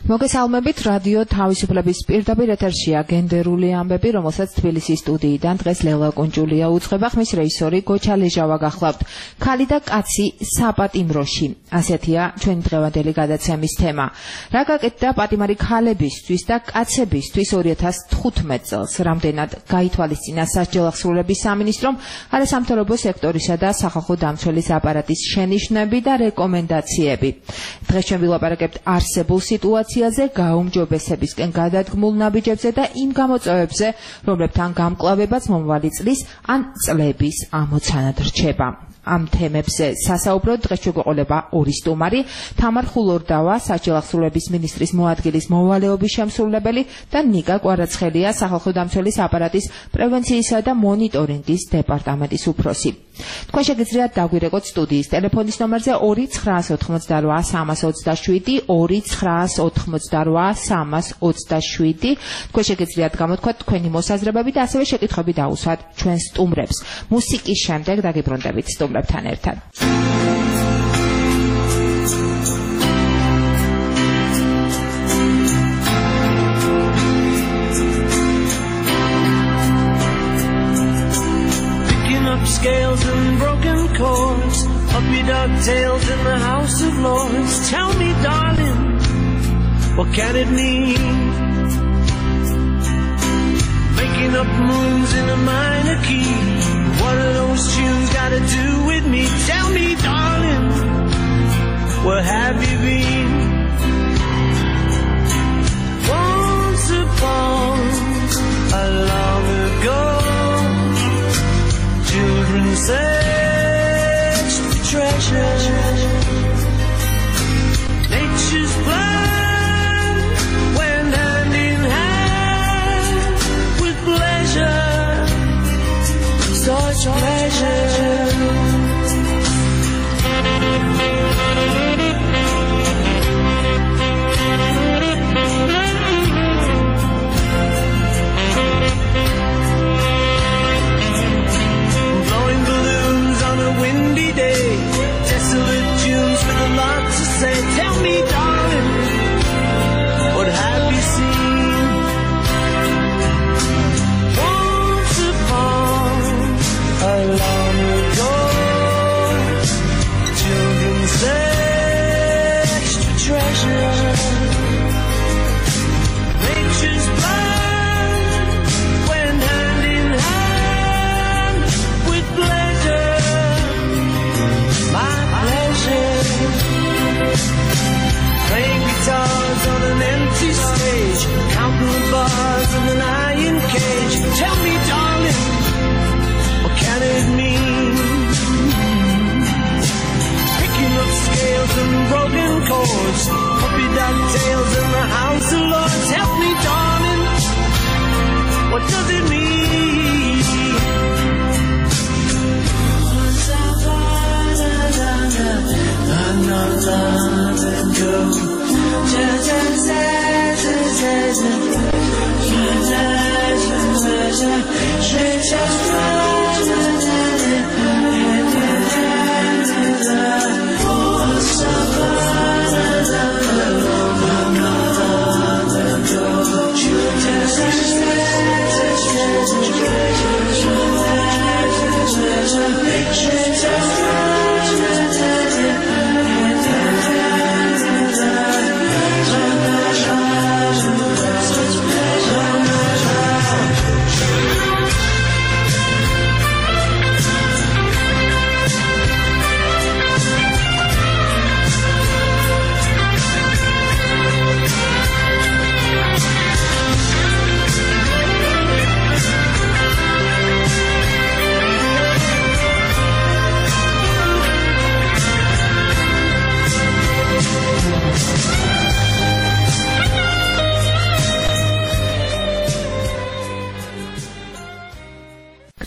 მოგესალმებით რადიო თავისუფლების პირდაპირ ეთერშია გენდერული ამბები, რომელსაც თბილისის სტუდიიდან დღეს ლელა კუნჭულია უძღვება, ხმის რეჟისორი გოჩა ლეჟავა გახლავთ. ქალი და კაცი საპატიმროში. ასეთია ჩვენი დღევანდელი გადაცემის თემა. რა გაკეთდა პატიმარი ქალებისთვის და კაცებისთვის 2015 წელს, რამდენად გაითვალისწინა სასჯელახსრულების სამინისტრომ, არასამთავრობო სექტორისა და სახალხო დამცველის აპარატის შენიშვნები და რეკომენდაციები. დღეს ჩვენ ვილაპარაკებთ არსებულ სიტუაციაზე, გაუმჯობესებისკენ გადადგმულ ნაბიჯებზე და იმ გამოწვევებზე, რომლებთან გამკლავებაც მომავალი წლის ან წლების ამოცანად რჩება. Am თემებზე სასაუბროდ დღეს შეგვეყოლება ორი სტუმარი, თამარ ხულორდავა, სასჯელახსრულების მინისტრის მოადგილის მოვალეობის შემსრულებელი და ნიკა კვარაცხელია, სახალხო დამცველის აპარატის პრევენციისა და მონიტორინგის დეპარტამენტის უფროსი. თქვენ შეგიძლიათ დაგვირეკოთ სტუდიის ტელეფონის ნომერზე 2988327, 2988327. თქვენ შეგიძლიათ გამოთქვათ თქვენი მოსაზრებები და ასევე შეკითხვები დაუსვათ ჩვენ სტუმრებს. მუსიკის შემდეგ დაგიბრუნდებით სტუმრებთან ერთად. Scales and broken chords, puppy dog tails in the House of Lords. Tell me, darling, what can it mean? Making up moons in a minor key. What are those tunes got to do with me? Tell me, darling, where have you been? Once upon a long ago, children search for treasure. Nature's plan went hand in hand with pleasure. Such pleasure. Windy day, desolate tunes with a lot to say. Tell me, darling, what have you seen? Once upon a long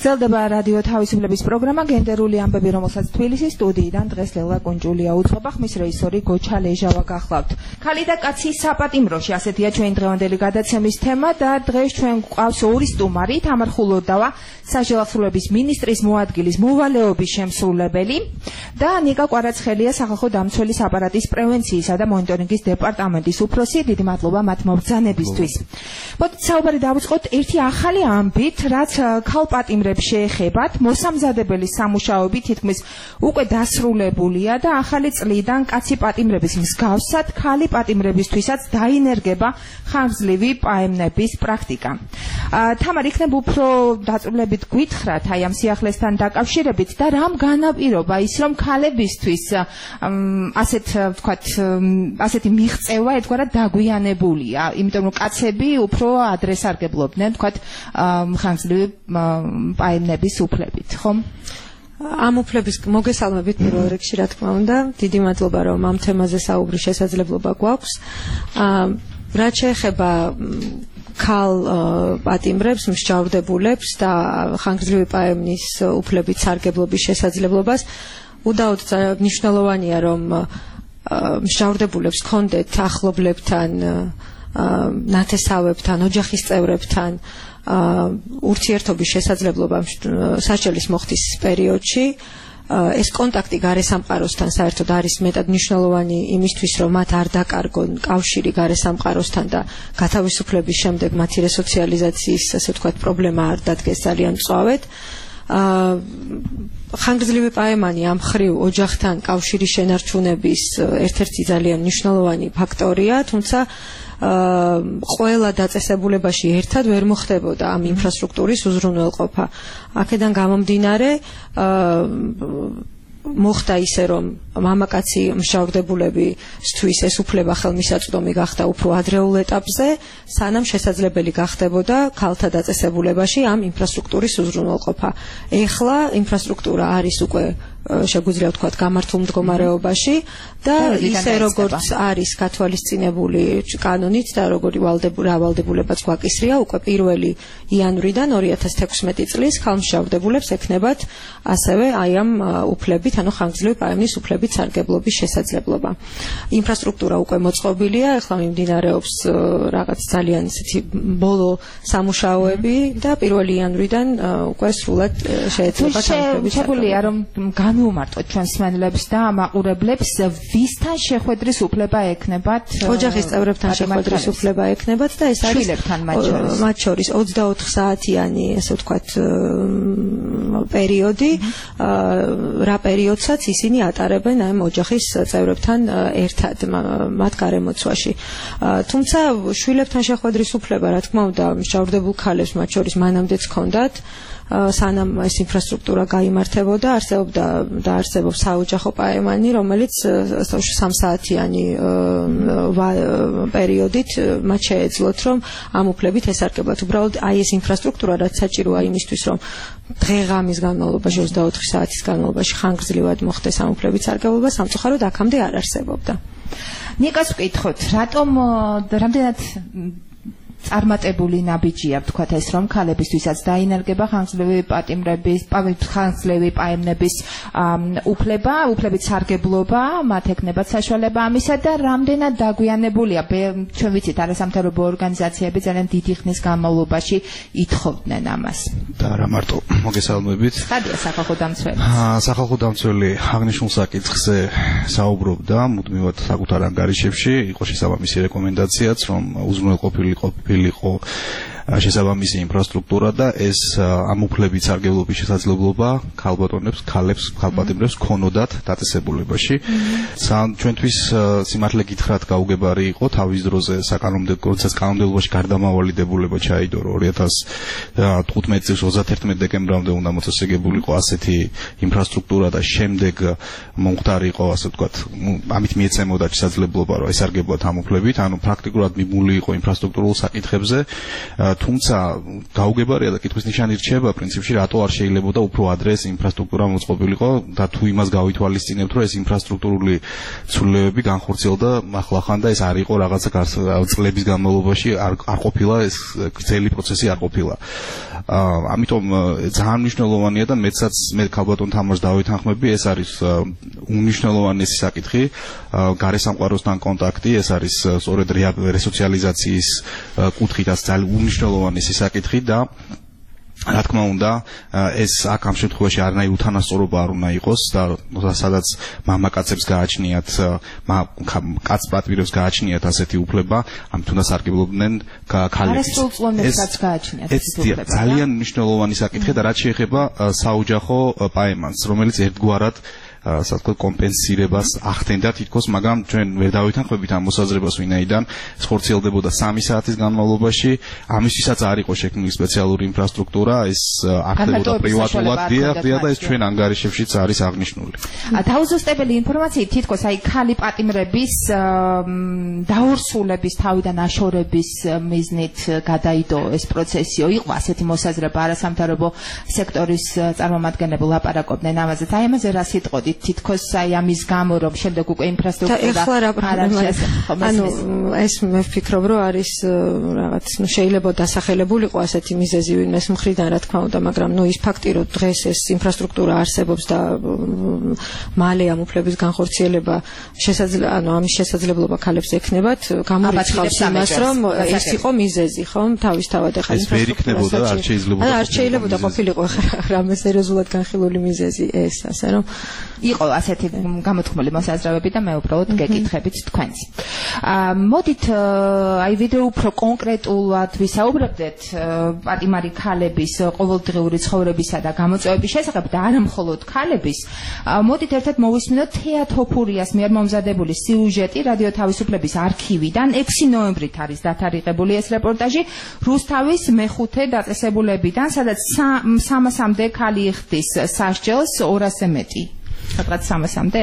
გრძელდება რადიო თავისუფლების პროგრამა გენდერული ამბები, რომელსაც თბილისის სტუდიიდან დღეს ლელა კუნჭულია უძღვება, ხმის რეჟისორი გოჩა ლეჟავა გახლავთ. ქალი და კაცი საპატიმროში, ასეთია ჩვენი დღევანდელი გადაცემის თემა და დღეს ჩვენ გვყავს ორი სტუმარი, თამარ ხულოდავა, საჯელახსრულების მინისტრის მოადგილის მოვალეობის შემსრულებელი და ნიკა კვარაცხელია, სახალხო დამცველის აპარატის პრევენციისა და მონიტორინგის დეპარტამენტის უფროსი. დიდი მადლობა მათ მობრძანებისთვის. მოდით საუბარი დავიწყოთ ერთი ახალი ამბით, რაც ქალ პატიმრებს შეეხებათ. მოსამზადებელი სამუშაოები თითქმის უკვე დასრულებულია და ახალი წლიდან კაცი პატიმრების მსგავსად ქალი პატიმრებისთვისაც დაინერგება ხანგრძლივი პაემნების პრაქტიკა. თამარ, იქნებ უფრო დაწვრილებით გითხრათ აი ამ სიახლესთან დაკავშირებით და რამ განაპირობა ის, რომ ქალებისთვის ასეთი მიღწევა ერთგვარად დაგვიანებულია, იმიტომ რომ კაცები უფრო ადრე სარგებლობდნენ, თქვათ, ხანგრძლივი პაემნების უფლებით, ხომ? ამ უფლების მოგესალმებით პირველ რიგში, რა თქმა უნდა, დიდი მადლობა, რომ ამ თემაზე საუბრის შესაძლებლობა გვაქვს. რაც შეეხება ქალ პატიმრებს, მსჯავრდებულებს და ხანგრძლივი პაემნის უფლებით სარგებლობის შესაძლებლობას, უდაოდ მნიშვნელოვანია, რომ მსჯავრდებულებს ჰქონდეთ ახლობლებთან, ნათესავებთან, ოჯახის წევრებთან ურთიერთობის შესაძლებლობა საჭელის მოხდის პერიოდში. ეს კონტაქტი გარესამყაროსთან საერთოდ არის მეტად მნიშვნელოვანი იმისთვის, რომ მათ არ დაკარგონ კავშირი გარესამყაროსთან და გათავისუფლების შემდეგ მათი რესოციალიზაციის, ასე ვთქვათ, პრობლემა არ დადგეს ძალიან მწვავედ. ხანგრძლივი პაემანი ამ მხრივ ოჯახთან კავშირის შენარჩუნების ერთ-ერთი ძალიან მნიშვნელოვანი ფაქტორია, თუმცა ყველა დაწესებულებაში ერთად ვერ მოხდებოდა ამ ინფრასტრუქტურის უზრუნველყოფა. აქედან გამომდინარე მოხდა ისე, რომ მამაკაცი მსჯავრდებულებისთვის ეს უფლება ხელმისაწვდომი გახდა უფრო ადრეულ ეტაპზე, სანამ შესაძლებელი გახდებოდა ქალთა დაწესებულებაში ამ ინფრასტრუქტურის უზრუნველყოფა. ეხლა ინფრასტრუქტურა არის უკვე შეგვიძლია ვთქვათ გამართულ მდგომარეობაში და ისე როგორც არის გათვალისწინებული კანონით და როგორი ვალდებულებაც გვაკისრია, უკვე 1 იანვრიდან 2016 წლის ქალმსჯავრდებულებს ექნებათ ასევე აი ამ უფლებით, ანუ ხანგრძლივი პაემნის უფლებით სარგებლობის შესაძლებლობა. ინფრასტრუქტურა უკვე მოწყობილია, ეხლა მიმდინარეობს რაღაც ძალიან ისეთი ბოლო სამუშაოები და 1 იანვრიდან უკვე სრულად შეეძლება თანხმობის შეგვიძლია რომ განვუმარტოთ ჩვენს მსმენელებს და მაყურებლებს, ვისთან შეხვედრის უფლება ექნებათ? ოჯახის წევრებთან შეხვედრის უფლება ექნებათ და ეს არის შვილებთან მათ შორის 24 საათიანი, ასე ვთქვათ, პერიოდი, რა პერიოდსაც ისინი ატარებენ ამ ოჯახის წევრებთან ერთად მათ გარემოცვაში. თუმცა შვილებთან შეხვედრის უფლება, რა თქმა უნდა, მსჯავრდებულ ქალებს მათ შორის მანამდეც ჰქონდათ, სანამ ეს ინფრასტრუქტურა გაიმართებოდა, არსებობდა და არსებობს საოჯახო პაემანი, რომელიც 3 საათიანი პერიოდით მათ შეეძლოთ, რომ ამ უფლებით ესარგებლათ. უბრალოდ აი ეს ინფრასტრუქტურა, რაც საჭიროა იმისთვის, რომ დღე-ღამის განმავლობაში, 24 საათის განმავლობაში ხანგრძლივად მოხდეს ამ უფლებით სარგებლობა, სამწუხაროდ აქამდე არ არსებობდა. ნიკას ვკითხოთ, რატომ რამდენად წარმატებული ნაბიჯია, ვთქვათ ეს, რომ ქალებისთვისაც დაინერგება ხანგრძლივი პაემნების უფლებით სარგებლობა, მათ ექნებათ საშუალება ამისა და რამდენად დაგვიანებულია. ჩვენ ვიცით, არასამთავრობო ორგანიზაციები ძალიან დიდი ხნის განმავლობაში ითხოვდნენ ამას. და რა მარტო მოგესალმებით. სტადია სახალხო დამცველი. სახალხო დამცველი აღნიშნულ საკითხზე საუბრობდა მუდმივად საკუთარ ანგარიშებში, იყო შესაბამისი რეკომენდაციაც, რომ უზრუნველყოფილიყო შესაბამისი ინფრასტრუქტურა და ეს ამ უფლებით სარგებლობის შესაძლებლობა ქალპატიმრებს ქონოდათ დაწესებულებაში. ჩვენთვის სიმართლე გითხრათ გაუგებარი იყო თავის დროზე საკანონმდებლობაში გარდამავალი დებულება ჩაიდო 2015 წლის 31 დეკემბრამდე უნდა მოწესრიგებულიყო ასეთი ინფრასტრუქტურა და შემდეგ მომხდარიყო, ასე ვთქვათ, ამით მიეცემოდა შესაძლებლობა, რომ ესარგებლოთ ამ უფლებით, ანუ პრაქტიკულად მიმული იყო ინფრასტრუქტურულ საკითხებზე. თუმცა გაუგებარია და კითხვის ნიშანი რჩება პრინციპში რატო არ შეიძლებოდა უფრო ადრე ეს ინფრასტრუქტურა მოწყობილიყო და თუ იმას გავითვალისწინებთ რომ ეს ინფრასტრუქტურული ცვლილებები განხორციელდა ახლახან და ეს არ იყო რაღაცა წლების განმავლობაში არ ყოფილა ეს გრძელი პროცესი არ ყოფილა ამიტომ ძალიან მნიშვნელოვანია და მე ქალბატონ თამაშს დავეთანხმები ეს არის უნიშნელოვანესი საკითხი გარესამყაროსთან კონტაქტი ეს არის სწორედ რესოციალიზაციის კუთხითაც ძალიან უნიშნელოვანესი საკითხი და რა თქმა უნდა ეს აქ ამ შემთხვევაში არანაირი უთანასწორობა არ უნდა იყოს და სადაც მამაკაცებს გააჩნიათ კაცპატვირებს გააჩნიათ ასეთი უფლება ამით უნდა სარგებლობდნენ ქალებს ეს ძალიან მნიშვნელოვანი საკითხია და რაც შეეხება საოჯახო პაემანს რომელიც ერთგვარად ასე ვთქვათ კომპენსირებას ახდენდა თითქოს მაგრამ ჩვენ ვერ დავეთანხმებით ამ მოსაზრებას ვინაიდან ხორციელდებოდა 3 საათის განმავლობაში ამისთვისაც არ იყო შექმნილი სპეციალური ინფრასტრუქტურა ეს ახდებოდა პრივატულად დიახ და ეს ჩვენ ანგარიშებშიც არის აღნიშნული დაუზუსტებელი ინფორმაციით თითქოს აი ქალი პატიმრების დაურსულების თავიდან აშორების მიზნით გადაიდო ეს პროცესიო იყო ასეთი მოსაზრება არასამთავრობო სექტორის წარმომადგენლები ლაპარაკობდნენ ამაზე აი ამაზე რა სიტყოდით თითქოს აი ამის გამო რომ შემდეგ უკვე ინფრასტრუქტურა ეს მე ვფიქრობ რომ არის რაღაც შეიძლება დასახელებულიყო ასეთი მიზეზი ვინმეს მხრიდან რა თქმა უნდა მაგრამ ის ფაქტი რომ დღეს ეს ინფრასტრუქტურა არსებობს და მალე ამ უფლების განხორციელება ამის შესაძლებლობა ქალებს ექნებათ გამორიცხავს იმას რომ ეს იყო მიზეზი ხო თავისთავად ახლა ეს ვერ იქნებოდა არ შეიძლება ყოფილიყო რამე სერიოზულად განხილული მიზეზი ეს ასე რომ იყო ასეთი გამოთქმული მოსაზრებები და მე უბრალოდ გეკითხებით თქვენს. მოდით აი ვიდეო უფრო კონკრეტულად ვისაუბრებდეთ პატიმარი ქალების ყოველდღიური ცხოვრებისა და გამოწვევების შესახებ და არა მხოლოდ ქალების. მოდით ერთად მოვისმინოთ თეატოფურიას მიერ მომზადებული სიუჟეტი რადიო თავისუფლების არქივიდან 6 ნოემბრით არის დათარიღებული ეს რეპორტაჟი რუსთავის მეხუთე დაწესებულებიდან სადაც 300-მდე ქალი იხდის სასჯელს 200-ზე მეტი. Სადღაც 300-მდე?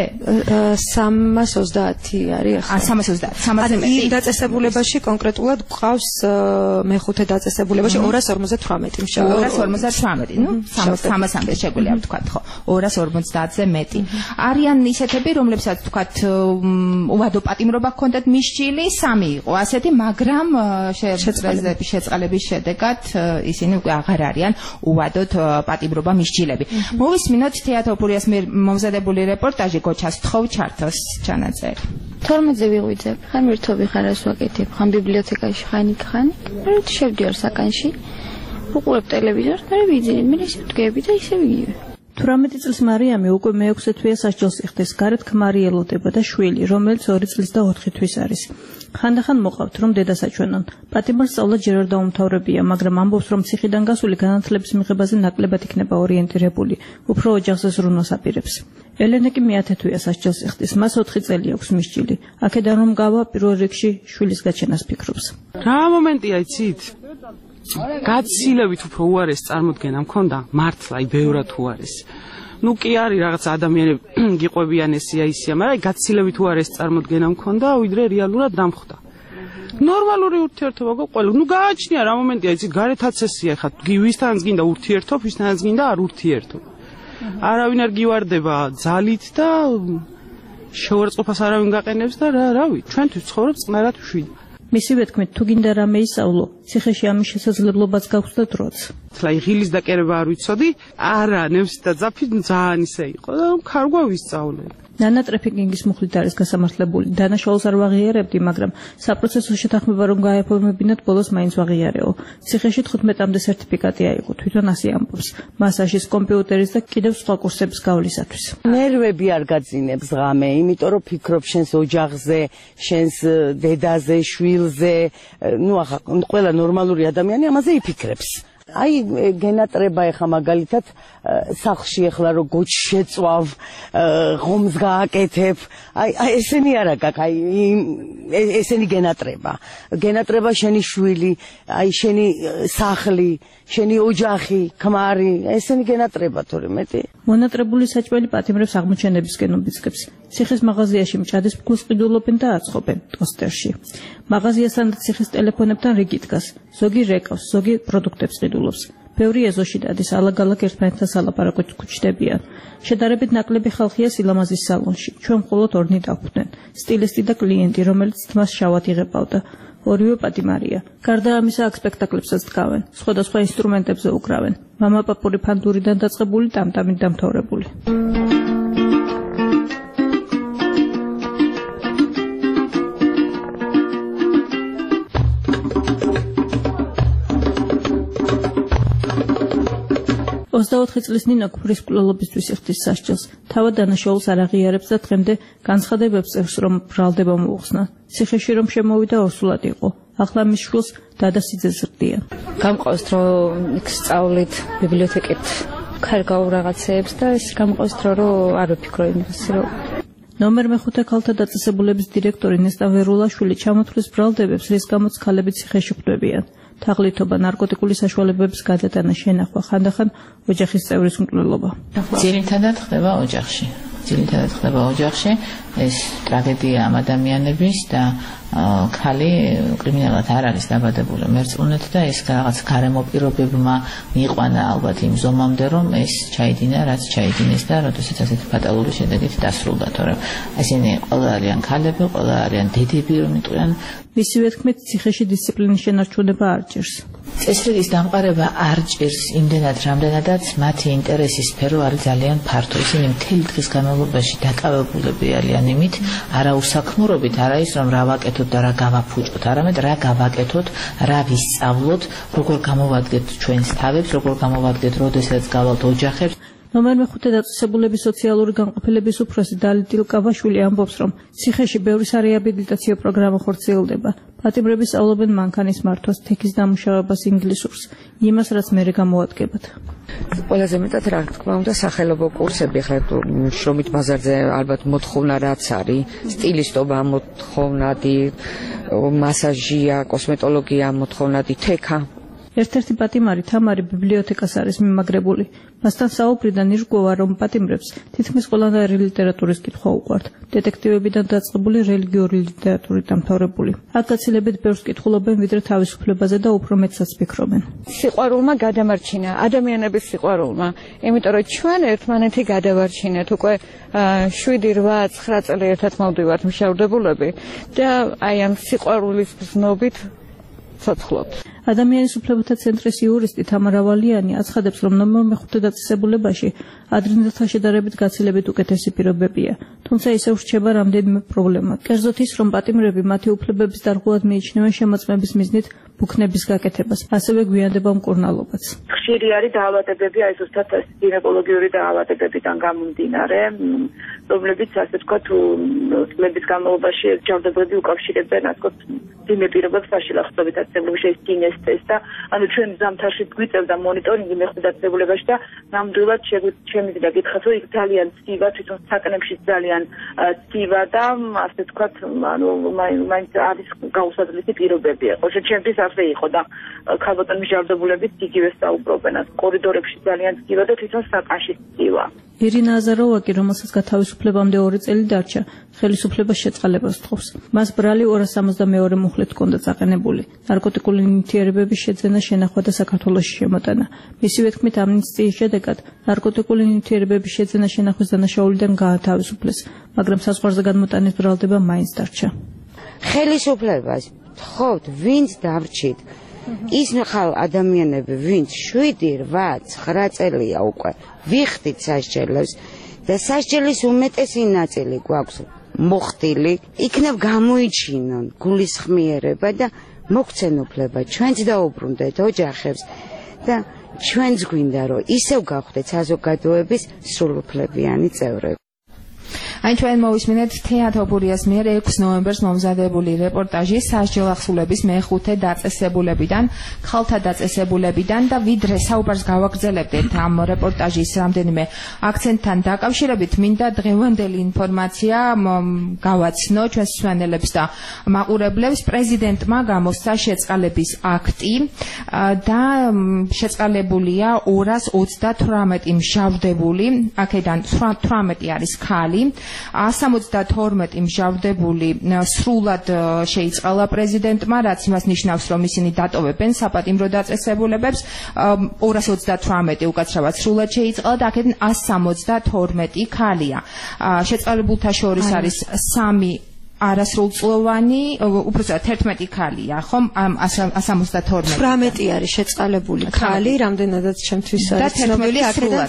320 არის ახლა. 320-300-ზე მეტი. იმ დაწესებულებაში კონკრეტულად გვყავს მეხუთე დაწესებულებაში 258 მშობელი. 258, ნუ 300-მდე შეგვიძლია ვთქვათ, ხო? 250-ზე მეტი. არიან ისეთები, რომლებსაც ვთქვათ, უვადო პატიმრობა ჰქონდათ მისჯილი, 3 იყო ასეთი, მაგრამ შეწყალების შედეგად ისინი უკვე აღარ არიან უვადოდ პატიმრობა მისჯილები. მოვისმინოთ თეატოფურიას მიერ მომზადებული რეპორტაჟი გოჩას თხოვ ჩართოს ჩანაწერი. 12-ზე ვიღვიძებ, ხან ერთობი ხარას ვაკეთებ, ხან ბიბლიოთეკაში ხანი, მე შევდივარ საკანში, ვუყურებ ტელევიზორს, მე ვიძინებ, მე ისე ვდგები და ისე ვიგივე. 18 წლის მარიამი უკვე მე-6 თვეა სასჯელს იხდეს, გარეთ ქმარი ელოდება და შვილი, რომელიც 2 წლის და 4 თვის არის. ხანდახან მოყავთ, რომ დედას აჩვენონ. პატიმარს სწავლა ჯერ არ დაუმთავრებია, მაგრამ ამბობს, რომ ციხიდან გასული განათლების მიღებაზე ნაკლებად იქნება ორიენტირებული, უფრო ოჯახზე ზრუნვას აპირებს. ელენე კი მე-10 თვეა სასჯელს იხდის, მას 4 წელი აქვს მისჯილი. აქედან რომ გავა პირველ რიგში შვილის გაჩენას ფიქრობს. რა მომენტია იცით? გაცილებით უფრო უარეს წარმოდგენა მქონდა მართლა აი ბევრად უარეს ნუ კი არის რაღაც ადამიანები გიყვებიან ესია ისია მაგრამ გაცილებით უარეს წარმოდგენა მქონდა ვიდრე რეალურად დამხვდა ნორმალური ურთიერთობა ყველა ნუ გააჩნია რა მომენტია იცით გარეთაც ესია ხა ვისთანაც გინდა ურთიერთობ ვისთანაც გინდა არ ურთიერთობ არავინ არ გივარდება ძალით და შეურაცხყოფას არავინ გაყენებს და რავი ჩვენთვის ცხოვრობ წყნარად შვიდ მისივე თქმით, თუ გინდა რამე ისწავლო, ციხეში ამის შესაძლებლობაც გაქვს და დროც. თლაი ღილის დაკერება არ ვიცოდი, არა, ნევსი და ძაფი ძალიან ისე იყო და ხარგვა ვისწავლე. ნანა ტრეფიკინგის მუხლით არის გასამართლებული. დანაშაულს არ ვაღიარებდი, მაგრამ საპროცესო შეთანხმება რომ გაეფორმებინათ, ბოლოს მაინც ვაღიარეო. ციხეში 15-მდე სერტიფიკატი აიღო, თვითონ ასე ამბობს. მასაჟის, კომპიუტერის და კიდევ სხვა კურსების გავლისათვის. ნერვები არ გაძინებს ღამე, იმიტომ რომ ფიქრობ შენს ოჯახზე, შენს დედაზე, შვილზე, ნუ ახლა ყველა ნორმალური ადამიანი ამაზე იფიქრებს. აი გენატრება ეხა მაგალითად სახლში ეხლა რო გოჩ შეწვავ ღომს გააკეთებ აი ესენი არა გაქვს აი ესენი გენატრება შენი შვილი აი შენი სახლი შენი ოჯახი ქმარი ესენი გენატრება თორე მეტი მონატრებული საჭმელი პატიმრებს აღმოჩენებისკენ უბიძგებს ციხის მაღაზიაში მჭადის ფულს ყიდულობენ და აწყობენ ტოსტერში მაღაზიასთან და ციხის ტელეფონებთან რიგი დგას ზოგი რეკავს, ზოგი პროდუქტებს ყიდულობს. ბევრი ეზოში დადის, ალაგ-ალაგ ერთმანეთთან სალაპარაკოდ გვჩნდებიან. შედარებით ნაკლები ხალხია სილამაზის სალონში. ჩვენ მხოლოდ ორნი დაგვხვდნენ. სტილისტი და კლიენტი, რომელიც თმას შავად იღებავდა. ორივე პატიმარია. გარდა ამისა, აქ სპექტაკლებსაც დგავენ, სხვადასხვა ინსტრუმენტებზე უკრავენ. მამა პაპური ფანდურიდან დაწყებული, ტამტამით დამთავრებული. ოცდაოთხი წლის ნინო ქმრის მკვლელობისთვის იხდის სასჯელს. თავად დანაშაულს არ აღიარებს და დღემდე განცხადებებს წერს, რომ ბრალდება მოუხსნა. ციხეში რომ შემოვიდა ორსულად იყო. ახლა მის შვილს დადა სიძეს ზრდიან. გამყავს რომ იქ სწავლით ბიბლიოთეკით ქარგავ რაღაცეებს და ეს გამყავს რომ არ ვფიქრო იმას რომ ნომერ მეხუთე ქალთა დაწესებულების დირექტორი ნესტა ვერულაშვილი ჩამოთვლის ბრალდებებს, რის გამოც ქალები ციხეში ხვდებიან. თაღლითობა, ნარკოტიკული საშუალებების გადატანა, შენახვა, ხანდახან ოჯახის წევრის მკვლელობა. ძირითადად ხდება ოჯახში. ეს ტრაგედია ამ ადამიანების და ქალი კრიმინალად არ არის დაბადებული მერწმუნეთ და ეს რაღაც გარემო პირობებმა მიიყვანა ალბათ იმ ზომამდე რომ ეს ჩაიდინა რაც ჩაიდინეს და როდესაც ასეთი ფატალური შედეგით დასრულდა, თორემ ესენი ყველა არიან ქალები, ყველა არიან დედები რომ იყვნენ. მისივე თქმით, ციხეში დისციპლინის შენარჩუნება არ ჭირს. წესრიგის დამყარება არ ჭირს იმდენად, რამდენადაც მათი ინტერესის სფერო არის ძალიან ფართო. ისინი მთელი დღის განმავლობაში დაკავებულები არიან იმით, არა უსაქმურობით, არა ის რომ რა ვაკეთოთ და რა გავაფუჭოთ, არამედ რა გავაკეთოთ, რა ვისწავლოთ, როგორ გამოვადგეთ ჩვენს თავებს, როგორ გამოვადგეთ, როდესაც გავალთ ოჯახებს. ნომერ მეხუთე დაწესებულების სოციალური განყოფილების უფროსი დალი დილკავაშვილი ამბობს, რომ ციხეში ბევრი სარეაბილიტაციო პროგრამა ხორციელდება. პატიმრები სწავლობენ მანქანის მართვას, თექის დამუშავებას, ინგლისურს, იმას, რაც მერე გამოადგებათ. ყველაზე მეტად რა თქმა უნდა სახელობო კურსები, ხა შრომით ბაზარზე ალბათ მოთხოვნა რაც არის, სტილისტობა მოთხოვნადი, მასაჟია, კოსმეტოლოგია მოთხოვნადი, თექა. ერთ-ერთი პატიმარი თამარი ბიბლიოთეკას არის მიმაგრებული. მასთან საუბრიდან ირკვევა, რომ პატიმრებს თითქმის ყველანაირი ლიტერატურის კითხვა უყვართ. დეტექტივებიდან დაწყებული რელიგიური ლიტერატურით დამთავრებული. აქ გაცილებით ბევრს კითხულობენ, ვიდრე თავისუფლებაზე და უფრო მეტსაც ფიქრობენ. სიყვარულმა გადამარჩინა, ადამიანების სიყვარულმა, იმიტომ რომ ჩვენ ერთმანეთი გადავარჩინეთ უკვე 7-8-9 წელი ერთად მოვდივართ მშავდებულები და აი ამ სიყვარულის გზნობით ცოცხლობთ. ადამიანის უფლებათა ცენტრის იურისტი თამარა ვალიანი აცხადებს, რომ ნომერ მეხუთე დაწესებულებაში ადრინდელთან შედარებით გაცილებით უკეთესი პირობებია, თუმცა ისევ რჩება რამდენიმე პრობლემა. კერძოდ ის, რომ პატიმრები მათი უფლებების დარღვევად მიიჩნევენ შემოწმების მიზნით ბუქნების გაკეთებას, ასევე გვიანდება მკურნალობაც. ხშირი არის დაავადებები, აი ზუსტად გინეკოლოგიური დაავადებებიდან გამომდინარე, რომლებიც ასე ვთქვათ, წლების განმავლობაში ჯანმრთელობები უკავშირებენ, ასე ვთქვათ, ძიმე პირობებს საშილახსოებით აცებლებაში ეს კინესტეს და ანუ ჩვენ ზამთარში გვიწევდა მონიტორინგი მეხუთე დაწესებულებაში და ნამდვილად შემიძლია გითხრათ, რომ იქ ძალიან ცივა, თვითონ საკნებში ძალიან ცივა და ასე ვთქვათ, ანუ მაინც არის გაუსაძლისი პირობები. ხო, ჩემთვის ასე იყო და ქალბატონის ჯანმრთელობებით იგივე საუბრობენ, კორიდორებში ძალიან ცივა და თვითონ საკანში ცივა. ირინა აზაროვა კი, რომელსაც გათავისუფლებამდე 2 წელი დარჩა, ხელისუფლებას შეწყალებას თხოვს. მას ბრალი 262 მუხლით ჰქონდა წაყენებული. ნარკოტიკული ნივთიერებების შეძენა, შენახვა და საქართველოში შემოტანა. მისივე თქმით, ამნისტიის შედეგად ნარკოტიკული ნივთიერებების შეძენა, შენახვის დანაშაულიდან გაათავისუფლეს, მაგრამ საზღვარზე განმოტანის ბრალდება მაინც დარჩა. ხელისუფლებას თხოვთ, ვინც დარჩით. ის ხალ ადამიანები, ვინც 7-8-9 წელია უკვე ვიხდით სასჯელებს და სასჯელის უმეტესი ნაწილი გვაქვს მოხდილი, იქნებ გამოიჩინონ გულისხმიერება და მოგცენ უფლება, ჩვენც დაუბრუნდეთ ოჯახებს და ჩვენც გვინდა რომ ისევ გავხდეთ საზოგადოების სრულუფლებიანი წევრები. Այն ჩვენ მოვისმინეთ თეატროპურიას მიერ 6 ნოემბერს მომზადებული რეპორტაჟი სასჯელ ახსულების მეხუთე დაწესებულებიდან, ხალთა დაწესებულებიდან და ვიდრე საუბარს გავაგრძელებდეთ ამ რეპორტაჟის რამდენიმე აქცენტთან დაკავშირებით, მინდა დღევანდელი ინფორმაცია გავაცნო ჩვენს მსმენელებს და მაყურებლებს. პრეზიდენტმა გამოსცა შეწყალების აქტი და შეწყალებულია 238 მშავდებული, აქედან 18 არის ქალი. 172 მსჯავრდებული სრულად შეიწყალა პრეზიდენტმა, რაც იმას ნიშნავს, რომ ისინი დატოვებენ საპატიმრო დაწესებულებებს. 238 უკაცრავად სრულად შეიწყალა და აქედან 172 ქალია. შეწყალებულთა შორის არის 3 არასრულწლოვანი, უბრალოდ 11 ქალია, ხომ? 172. 18 არის შეწყალებული ქალი, რამდენადაც ჩემთვის არის ცნობილი, აქედან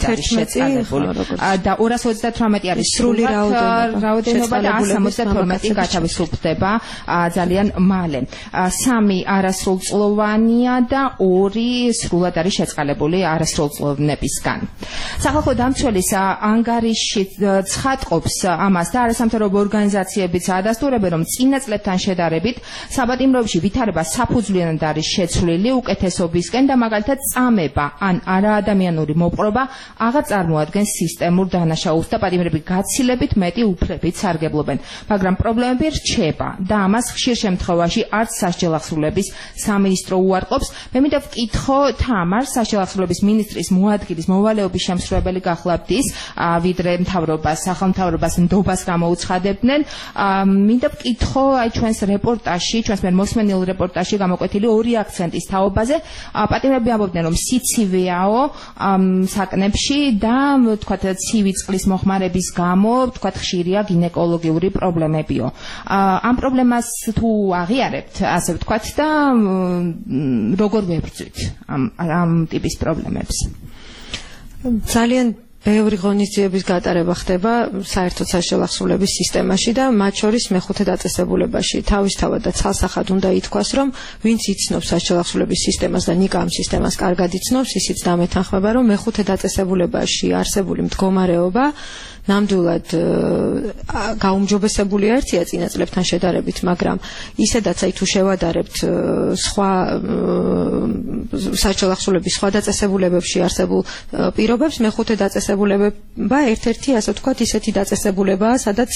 11 და 238 არის სრული რაოდენობა და 172 გათავისუფლდება ძალიან მალე. 3 არასრულწლოვანია და 2 სრულად არის შეწყალებული არასრულწლოვნებისგან. სახალხო დამცველის ანგარიში ცხადყოფს ამას და არასამთავრობო ორგანიზაციებიც ადასტურებენ, რომ წინა წლებთან შედარებით საპატიმროებში ვითარება საფუძვლიანად არის შეცვლილი უკეთესობისკენ და მაგალითად წამება ან არაადამიანური მოპყრობა აღარ წარმოადგენს სისტემურ დანაშაულს და პატიმრები გაცილებით მეტი უფლებით სარგებლობენ, მაგრამ პრობლემები რჩება და ამას ხშირ შემთხვევაში არც სასჯელ ახსრულების სამინისტრო უარყოფს. მე მინდა ვკითხო თამარ, სასჯელ ახსრულების მინისტრის მოადგილის მოვალეობის შემსრულებელი გახლავთ ის, ვიდრე მთავრობას, სახელმთავრობას ნდობას გამოუცხადებდნენ. მინდა ვკითხო აი ჩვენს რეპორტაჟში, ჩვენს მიერ მოსმენილ რეპორტაჟში გამოკვეთილი 2 აქცენტის თაობაზე. პატიმრები ამბობდნენ, რომ სიცივეაო საკნებში და თქვათ ცივი წყლის მოხმარების გამო თქვათ ხშირია გინეკოლოგიური პრობლემებიო. ამ პრობლემას თუ აღიარებთ, ასე ვთქვათ და როგორ ვებრძვით ამ ტიპის პრობლემებს? ძალიან ბევრი ღონისძიების გატარება ხდება საერთოდ სასჯელ ახსრულების სისტემაში და მათ შორის მეხუთე დაწესებულებაში. თავისთავად და ცალსახად უნდა ითქვას, რომ ვინც იცნობს სასჯელ ახსრულების სისტემას და ნიკა ამ სისტემას კარგად იცნობს, ისიც დამეთანხმება, რომ მეხუთე დაწესებულებაში არსებული მდგომარეობა ნამდვილად გაუმჯობესებული ერთია წინა წლებთან შედარებით, მაგრამ ისედაც აი თუ შევადარებთ სხვა სასჯელ ახსრულების სხვა დაწესებულებებში არსებულ პირობებს, მეხუთე დაწესებულება ერთ-ერთი, ასე ვთქვათ, ისეთი დაწესებულებაა, სადაც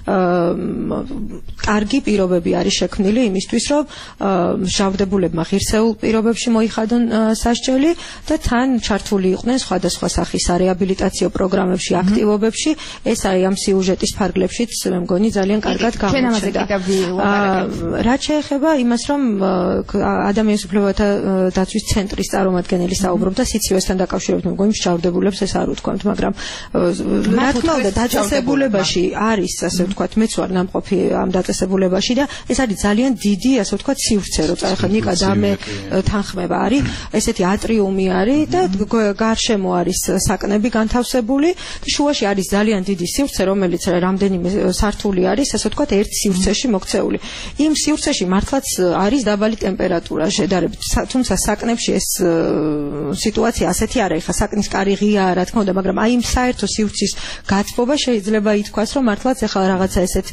კარგი პირობები არის შექმნილი იმისთვის, რომ მსჯავრდებულებმა ღირსეულ პირობებში მოიხადონ სასჯელი და თან ჩართული იყვნენ სხვადასხვა სახის რეაბილიტაციო პროგრამებში, აქტივობებში. ეს არის ამ სიუჟეტის ფარგლებშიც მე მგონი ძალიან კარგად გამოჩნდა. რაც შეეხება იმას, რომ ადამიანის უფლებათა დაცვის ცენტრის წარმომადგენელი საუბრობდა სიცივესთან დაკავშირებით, მე მგონი მსჯავრდებულებს ეს არ უთქვამთ, მაგრამ რა თქმა უნდა დაწესებულებაში არის, ასე ვთქვათ, მეც ვარ ნამყოფი ამ დაწესებულებაში და ეს არის ძალიან დიდი, ასე ვთქვათ, სივრცე, როცა ახლა ნიკა და მე თანხმება არის, ესეთი ატრიუმი არის და გარშემო არის საკნები განთავსებული და შუაში არის ძალიან დიდი სივრცე, რომელიც რამდენიმე სართული არის, ასე ვთქვათ, ერთ სივრცეში მოქცეული. იმ სივრცეში მართლაც არის დაბალი ტემპერატურა შედარებით, თუმცა საკნებში ეს სიტუაცია ასეთი არა, ხა საკნის კარი ღიაა, რა თქმა უნდა, მაგრამ აი იმ საერთო სივრცის გათბობა შეიძლება ითქვას, რომ მართლაც ახლა რაღაცა ესეთ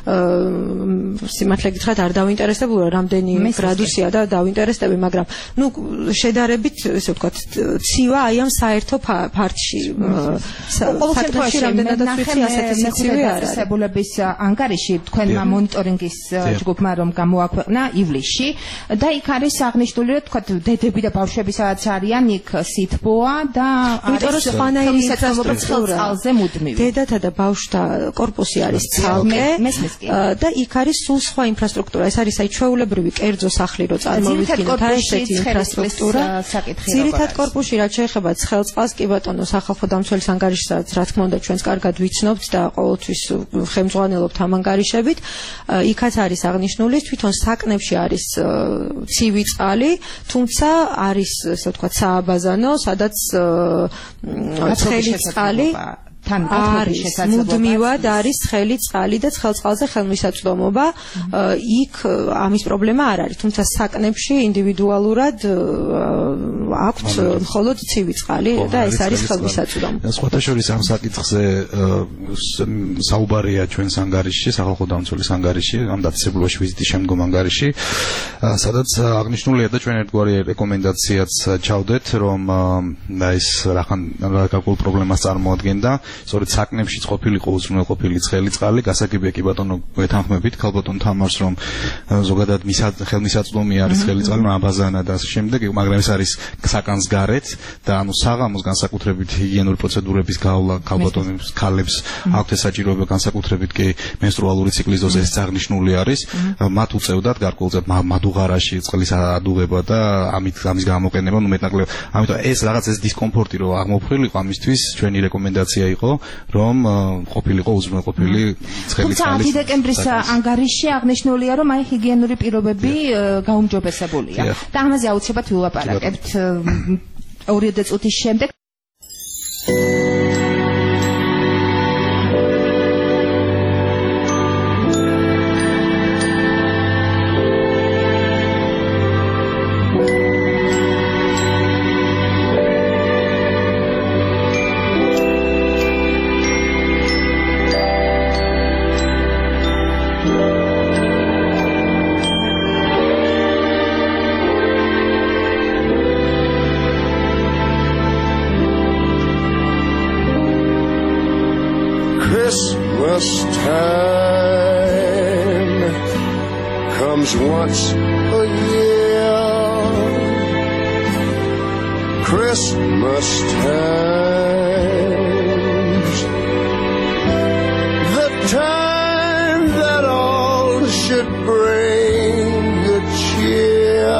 სიმართლე გითხრათ არ დავინტერესებული, რამდენი გრადუსია და დავინტერესდები, მაგრამ ნუ შედარებით, ესე ვთქვათ, ცივა აი ამ საერთო ფარდში. საკნებში რამდენადაც ვიცი ასეთი სიცივე არ არის. დაწესებულების ანგარიში თქვენმა მონიტორინგის ჯგუფმა რომ გამოაქვეყნა ივლისში და იქ არის აღნიშნული, რომ თქვათ დედები და ბავშვები სადაც არიან, იქ სითბოა და არის ხელსაწყოზე მუდმივი. დედათა და ბავშვთა корпуსი არის ცალკე და იქ არის სულ სხვა ინფრასტრუქტურა. ეს არის აი ჩვეულებრივი კერძო სახლი, რო წარმოვიდგინოთ აი ესეთი ინფრასტრუქტურა. ძირითად корпуსში რაც შეეხება ცხელწყალს, კი ბატონო, სახალხო დამცველის ანგარიშსაც რა თქმა უნდა ჩვენს კარგად ვიცნობთ და ყოველთვის ხელმძღვანელობთ ამ ანგარიშებით. იქაც არის აღნიშნული, თვითონ საკნებში არის ცივი წყალი, თუმცა არის, ასე ვთქვათ, სააბაზანო, სადაც ცხელი წყალი არის მუდმივად არის ცხელი წყალი და ცხელწყალზე ხელმისაწვდომობა. იქ ამის პრობლემა არ არის, თუმცა საკნებში ინდივიდუალურად აქვთ მხოლოდ ცივი წყალი და ეს არის ხელმისაწვდომობა. სხვათა შორის ამ საკითხზე საუბარია ჩვენს ანგარიშში, სახალხო დამცველის ანგარიშში, ამ დაწესებულებაში ვიზიტის შემდგომ ანგარიშში, სადაც აღნიშნულია და ჩვენ ერთგვარი რეკომენდაციაც ჩავდეთ, რომ ეს რა გაკულ პრობლემას წარმოადგენდა. სწორედ საკნებშიც ყოფილიყო უზრუნველყოფილი ცხელი წყალი, გასაგებია კი ბატონო ვეთანხმებით ქალბატონ თამარს, რომ ზოგადად ხელმისაწვდომი არის ცხელი წყალი, აბაზანა და ასე შემდეგ, მაგრამ ეს არის საკანს გარეთ და ანუ საღამოს განსაკუთრებით ჰიგიენური პროცედურების გავლა ქალბატონებს, ქალებს აქვთ ეს საჭიროება, განსაკუთრებით კი მენსტრუალური ციკლის დოზა ეს აღნიშნული არის, მათ უწევდათ გარკვეულწილად მადუღარაში წყლის ადუღება და ამის გამოყენება, ნუ მეტნაკლებად. ამიტომ ეს რაღაც ეს დისკომფორტი რომ აღმოფხვრილიყო, ამისთვის ჩვენი რეკომენდაცია იყო, რომ ყოფილიყო უზრუნველყოფილი ცხელი წყალი. თუმცა 10 დეკემბრის ანგარიში აღნიშნულია, რომ აი ჰიგიენური პირობები გაუმჯობესებულია და ამაზე აუცილებლად ვილაპარაკებთ 2 წუთის შემდეგ. Christmas time comes once a year. Christmas time's the time that all should bring good cheer.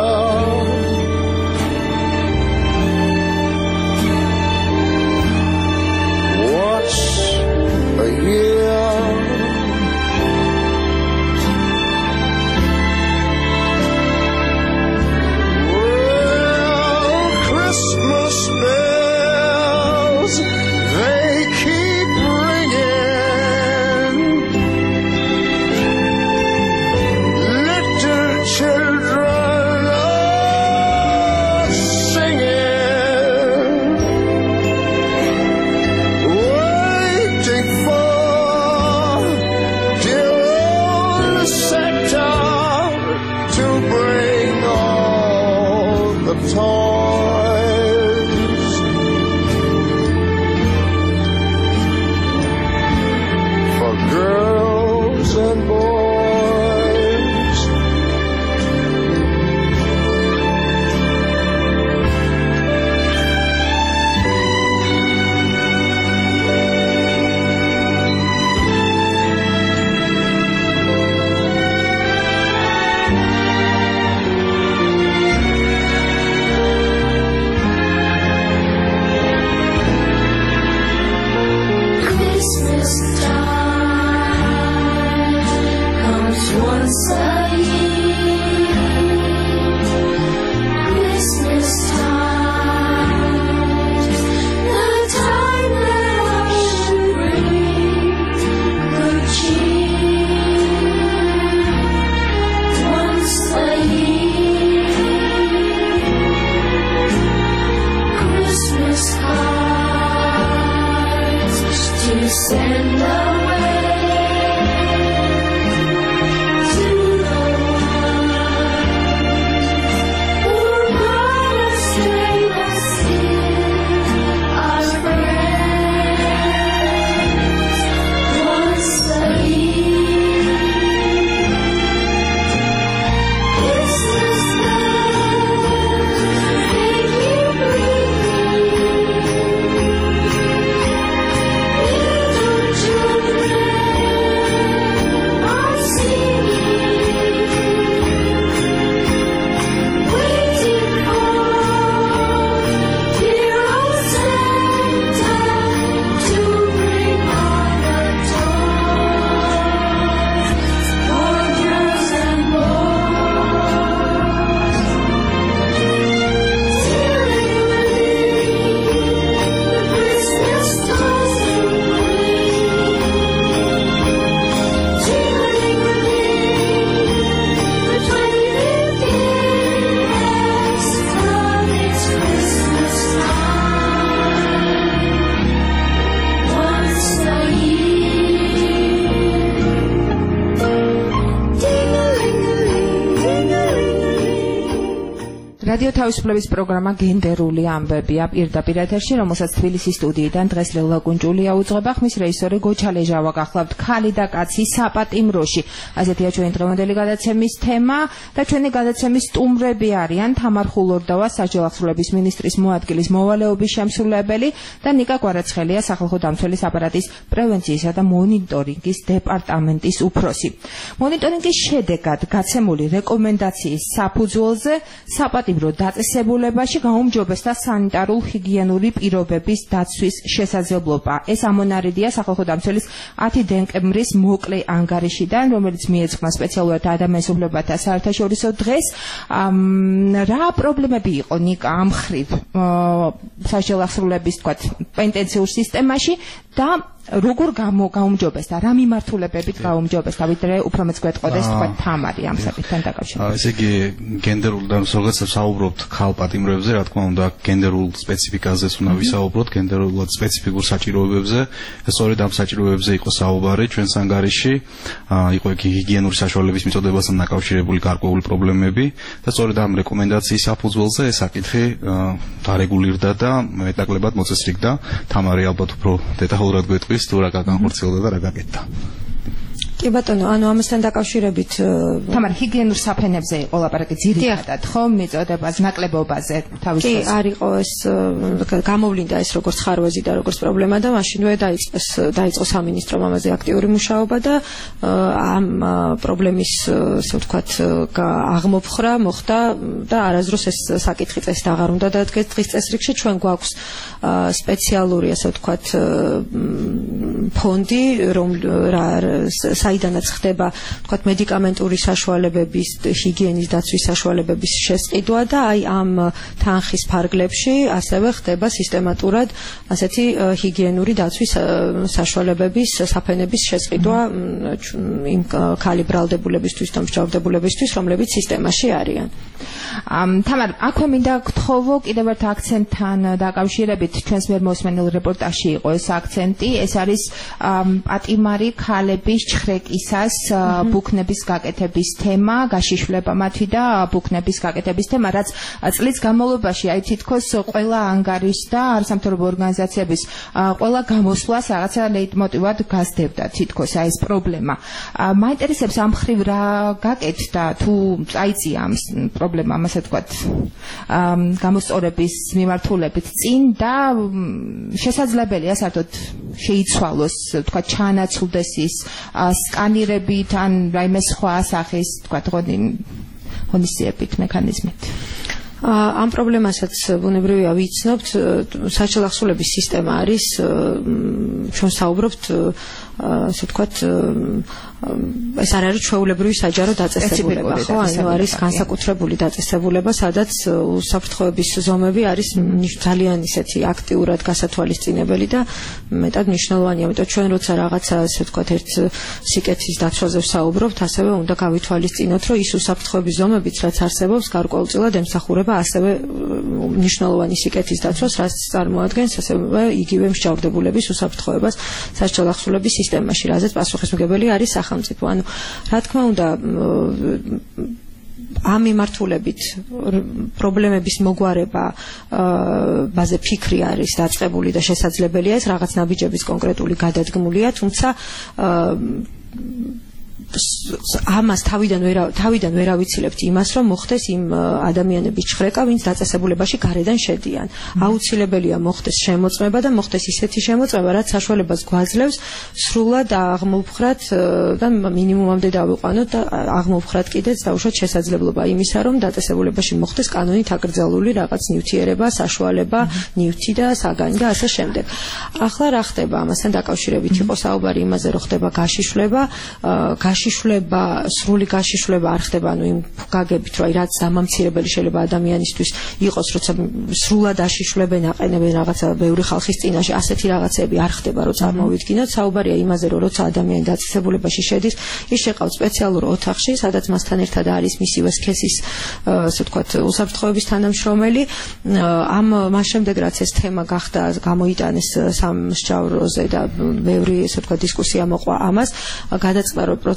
Once a year, well, Christmas bells, they keep ringing. Little children are singing, waiting for dear old Santa to bring all the toys. For girls and boys. Christmas time comes once a year. Christmas time, the time that all should bring good cheer. Once a year, Christmas cards to send away to the one who promised they will still our friends. Once a year, Christmas bells, they keep ringing. Little children რადიო თავისუფლების პროგრამა გენდერული ამბებია პირდაპირ ეთერში, რომელსაც თბილისის სტუდიიდან დღეს ლელა კუნჭულია უძღვება, ხმის რეჟისორი გოჩა ლეჟავა გახლავთ ქალი და კაცი საპატიმროში. ასეთია ჩვენი დღევანდელი გადაცემის თემა და ჩვენი გადაცემის სტუმრები არიან თამარ ხულორდავა, სასჯელ აღსრულების მინისტრის მოადგილის მოვალეობის შემსრულებელი და ნიკა კვარაცხელია, სახალხო დამცველის აპარატის პრევენციისა და მონიტორინგის დეპარტამენტის უფროსი. მონიტორინგის შედეგად გაცემული რეკომენდაციის საფუძველზე საპატიმრო დაწესებულებაში გაუმჯობესდა სანიტარულ ჰიგიენური პირობების დაცვის შესაძლებლობა. ეს ამონარიდია სახალხო დამცველის 10 დეკემბრის მოკლე ანგარიშიდან, რომელიც მიეძღვნა სპეციალურად ადამიანის უფლებათა საერთაშორისო დღეს. რა პრობლემები იყო ნიკა ამ მხრივ სასჯელ აღსრულების თქვათ პენტენციურ სისტემაში და როგორ გაუმჯობესდა, რა მიმართულებებით გაუმჯობესდა, ვიდრე უფრო მეც გვეტყოდეს თქვა თამარი ამ საკითხთან დაკავშირებით. ესე იგი გენდერულ და როგორც საუბრობთ ქალ პატიმრებზე, რა თქმა უნდა, გენდერულ სპეციფიკაზეც უნდა ვისაუბროთ, გენდერულად სპეციფიკურ საჭიროებებზე. სწორედ ამ საჭიროებებზე იყო საუბარი ჩვენს ანგარიში, იყო იქ ჰიგიენური საშუალებების მიწოდებასთან დაკავშირებული გარკვეული პრობლემები და სწორედ ამ რეკომენდაციის საფუძველზე ეს საკითხი დარეგულირდა და მეტნაკლებად მოწესრიგდა. თამარი ალბათ უფრო დეტალურად გვეტყვის თუ რა განხორციელდა და რა გაკეთდა. კი ბატონო, ანუ ამასთან დაკავშირებით თამარ ჰიგიენურ საფენებზე იყო ლაპარაკი ძირითადად, ხო, მიწოდებას, ნაკლებობაზე თავის კი, არ იყო ეს გამოვლინდა ეს როგორც ხარვეზი და როგორც პრობლემა და მაშინვე დაიწყო სამინისტრომ ამაზე აქტიური მუშაობა და ამ პრობლემის ასე ვთქვათ აღმოფხრა მოხდა და არასდროს ეს საკითხი წესით აღარ უნდა დადგეს დღის წესრიგში. ჩვენ გვაქვს სპეციალური ასე ვთქვათ ფონდი, საიდანაც ხდება თქვათ მედიკამენტური საშუალებების, ჰიგიენის დაცვის საშუალებების შესყიდვა და აი ამ თანხის ფარგლებში ასევე ხდება სისტემატურად ასეთი ჰიგიენური დაცვის საშუალებების, საფენების შესყიდვა იმ კალიბრალდებულებისთვის და მსჯავრდებულებისთვის, რომლებიც სისტემაში არიან. თამარ, აქვე მინდა გთხოვო კიდევ ერთ აქცენტთან დაკავშირებით, ჩვენს მიერ მოსმენილ რეპორტაჟში იყო ეს აქცენტი, ეს არის პატიმარი ქალების ჩხრეკისას ბუქნების გაკეთების თემა, გაშიშვლება მათი და ბუქნების გაკეთების თემა, რაც წლის განმავლობაში აი თითქოს ყველა ანგარის და არასამთავრობო ორგანიზაციების ყველა გამოსვლას რაღაცა ლეიტმოტივად გასდევდა თითქოს აი ეს პრობლემა. მაინტერესებს ამ მხრივ რა გაკეთდა თუ წაიწია ამ პრობლემამ, ასე ვთქვათ, გამოსწორების მიმართულებით წინ და შესაძლებელია საერთოდ შეიცვალოს, ვთქვათ, ჩაანაცვლდეს ის სკანირებით ან რაიმე სხვა სახის, თქვათ, ღონისძიებით, მექანიზმით. ამ პრობლემასაც ბუნებრივია ვიცნობთ, სასჯელ აღსრულების სისტემა არის, ჩვენ საუბრობთ, ასე ვთქვათ, ეს არ არის ჩვეულებრივი საჯარო დაწესებულება, ხო? ანუ არის განსაკუთრებული დაწესებულება, სადაც უსაფრთხოების ზომები არის ძალიან ისეთი აქტიურად გასათვალისწინებელი და მეტად მნიშვნელოვანია. ამიტომ ჩვენ როცა რაღაცა, ასე ვთქვათ, ერთ სიკეთის დაცვაზე ვსაუბრობთ, ასევე უნდა გავითვალისწინოთ, რომ ის უსაფრთხოების ზომებიც, რაც არსებობს, გარკვეულწილად ემსახურება ასევე მნიშვნელოვანი სიკეთის დაცვას, რაც წარმოადგენს ასევე იგივე მსჯავრდებულების უსაფრთხოებას სასჯელ აღსრულების სისტემაში, რაზეც პასუხისმგებელი არის სახელმწიფო. ანუ რა თქმა უნდა ამ მიმართულებით პრობლემების მოგვარება ბაზე ფიქრი არის დაწყებული და შესაძლებელია ეს რაღაც ნაბიჯების კონკრეტული გადადგმულია, თუმცა ამას თავიდან ვერ ავიცილებთ იმას, რომ მოხდეს იმ ადამიანების ჩხრეკა, ვინც დაწესებულებაში გარედან შედიან. აუცილებელია მოხდეს შემოწმება და მოხდეს ისეთი შემოწმება, რაც საშუალებას გვაძლევს სრულად აღმოვხრათ და მინიმუმამდე დავიყვანოთ და აღმოვხრათ კიდეც დაუშვათ შესაძლებლობა იმისა, რომ დაწესებულებაში მოხდეს კანონით აკრძალული რაღაც ნივთიერება, საშუალება, ნივთი და საგანი და ასე შემდეგ. ახლა რა ხდება ამასთან დაკავშირებით? იყო საუბარი იმაზე, რომ ხდება გაშიშვლება, სრული გაშიშვლება არ ხდება, ანუ იმ გაგებით, რომ რაც დამამცირებელი შეიძლება ადამიანისთვის იყოს, როცა სრულად აშიშვლებენ, აყენებენ რაღაცა ბევრი ხალხის წინაშე, ასეთი რაღაცები არ ხდება, რომ წარმოვიდგინოთ. საუბარია იმაზე, რომ როცა ადამიანი დაწესებულებაში შედის, ის შეყავთ სპეციალურ ოთახში, სადაც მასთან ერთად არის მისივე სქესის, ასე ვთქვათ, უსაფრთხოების თანამშრომელი. მას შემდეგ რაც ეს თემა გახდა, გამოიტანეს სამსჯავროზე და ბევრი, ასე ვთქვათ, დისკუსია მოყვა ამას, გადაწყდა, რომ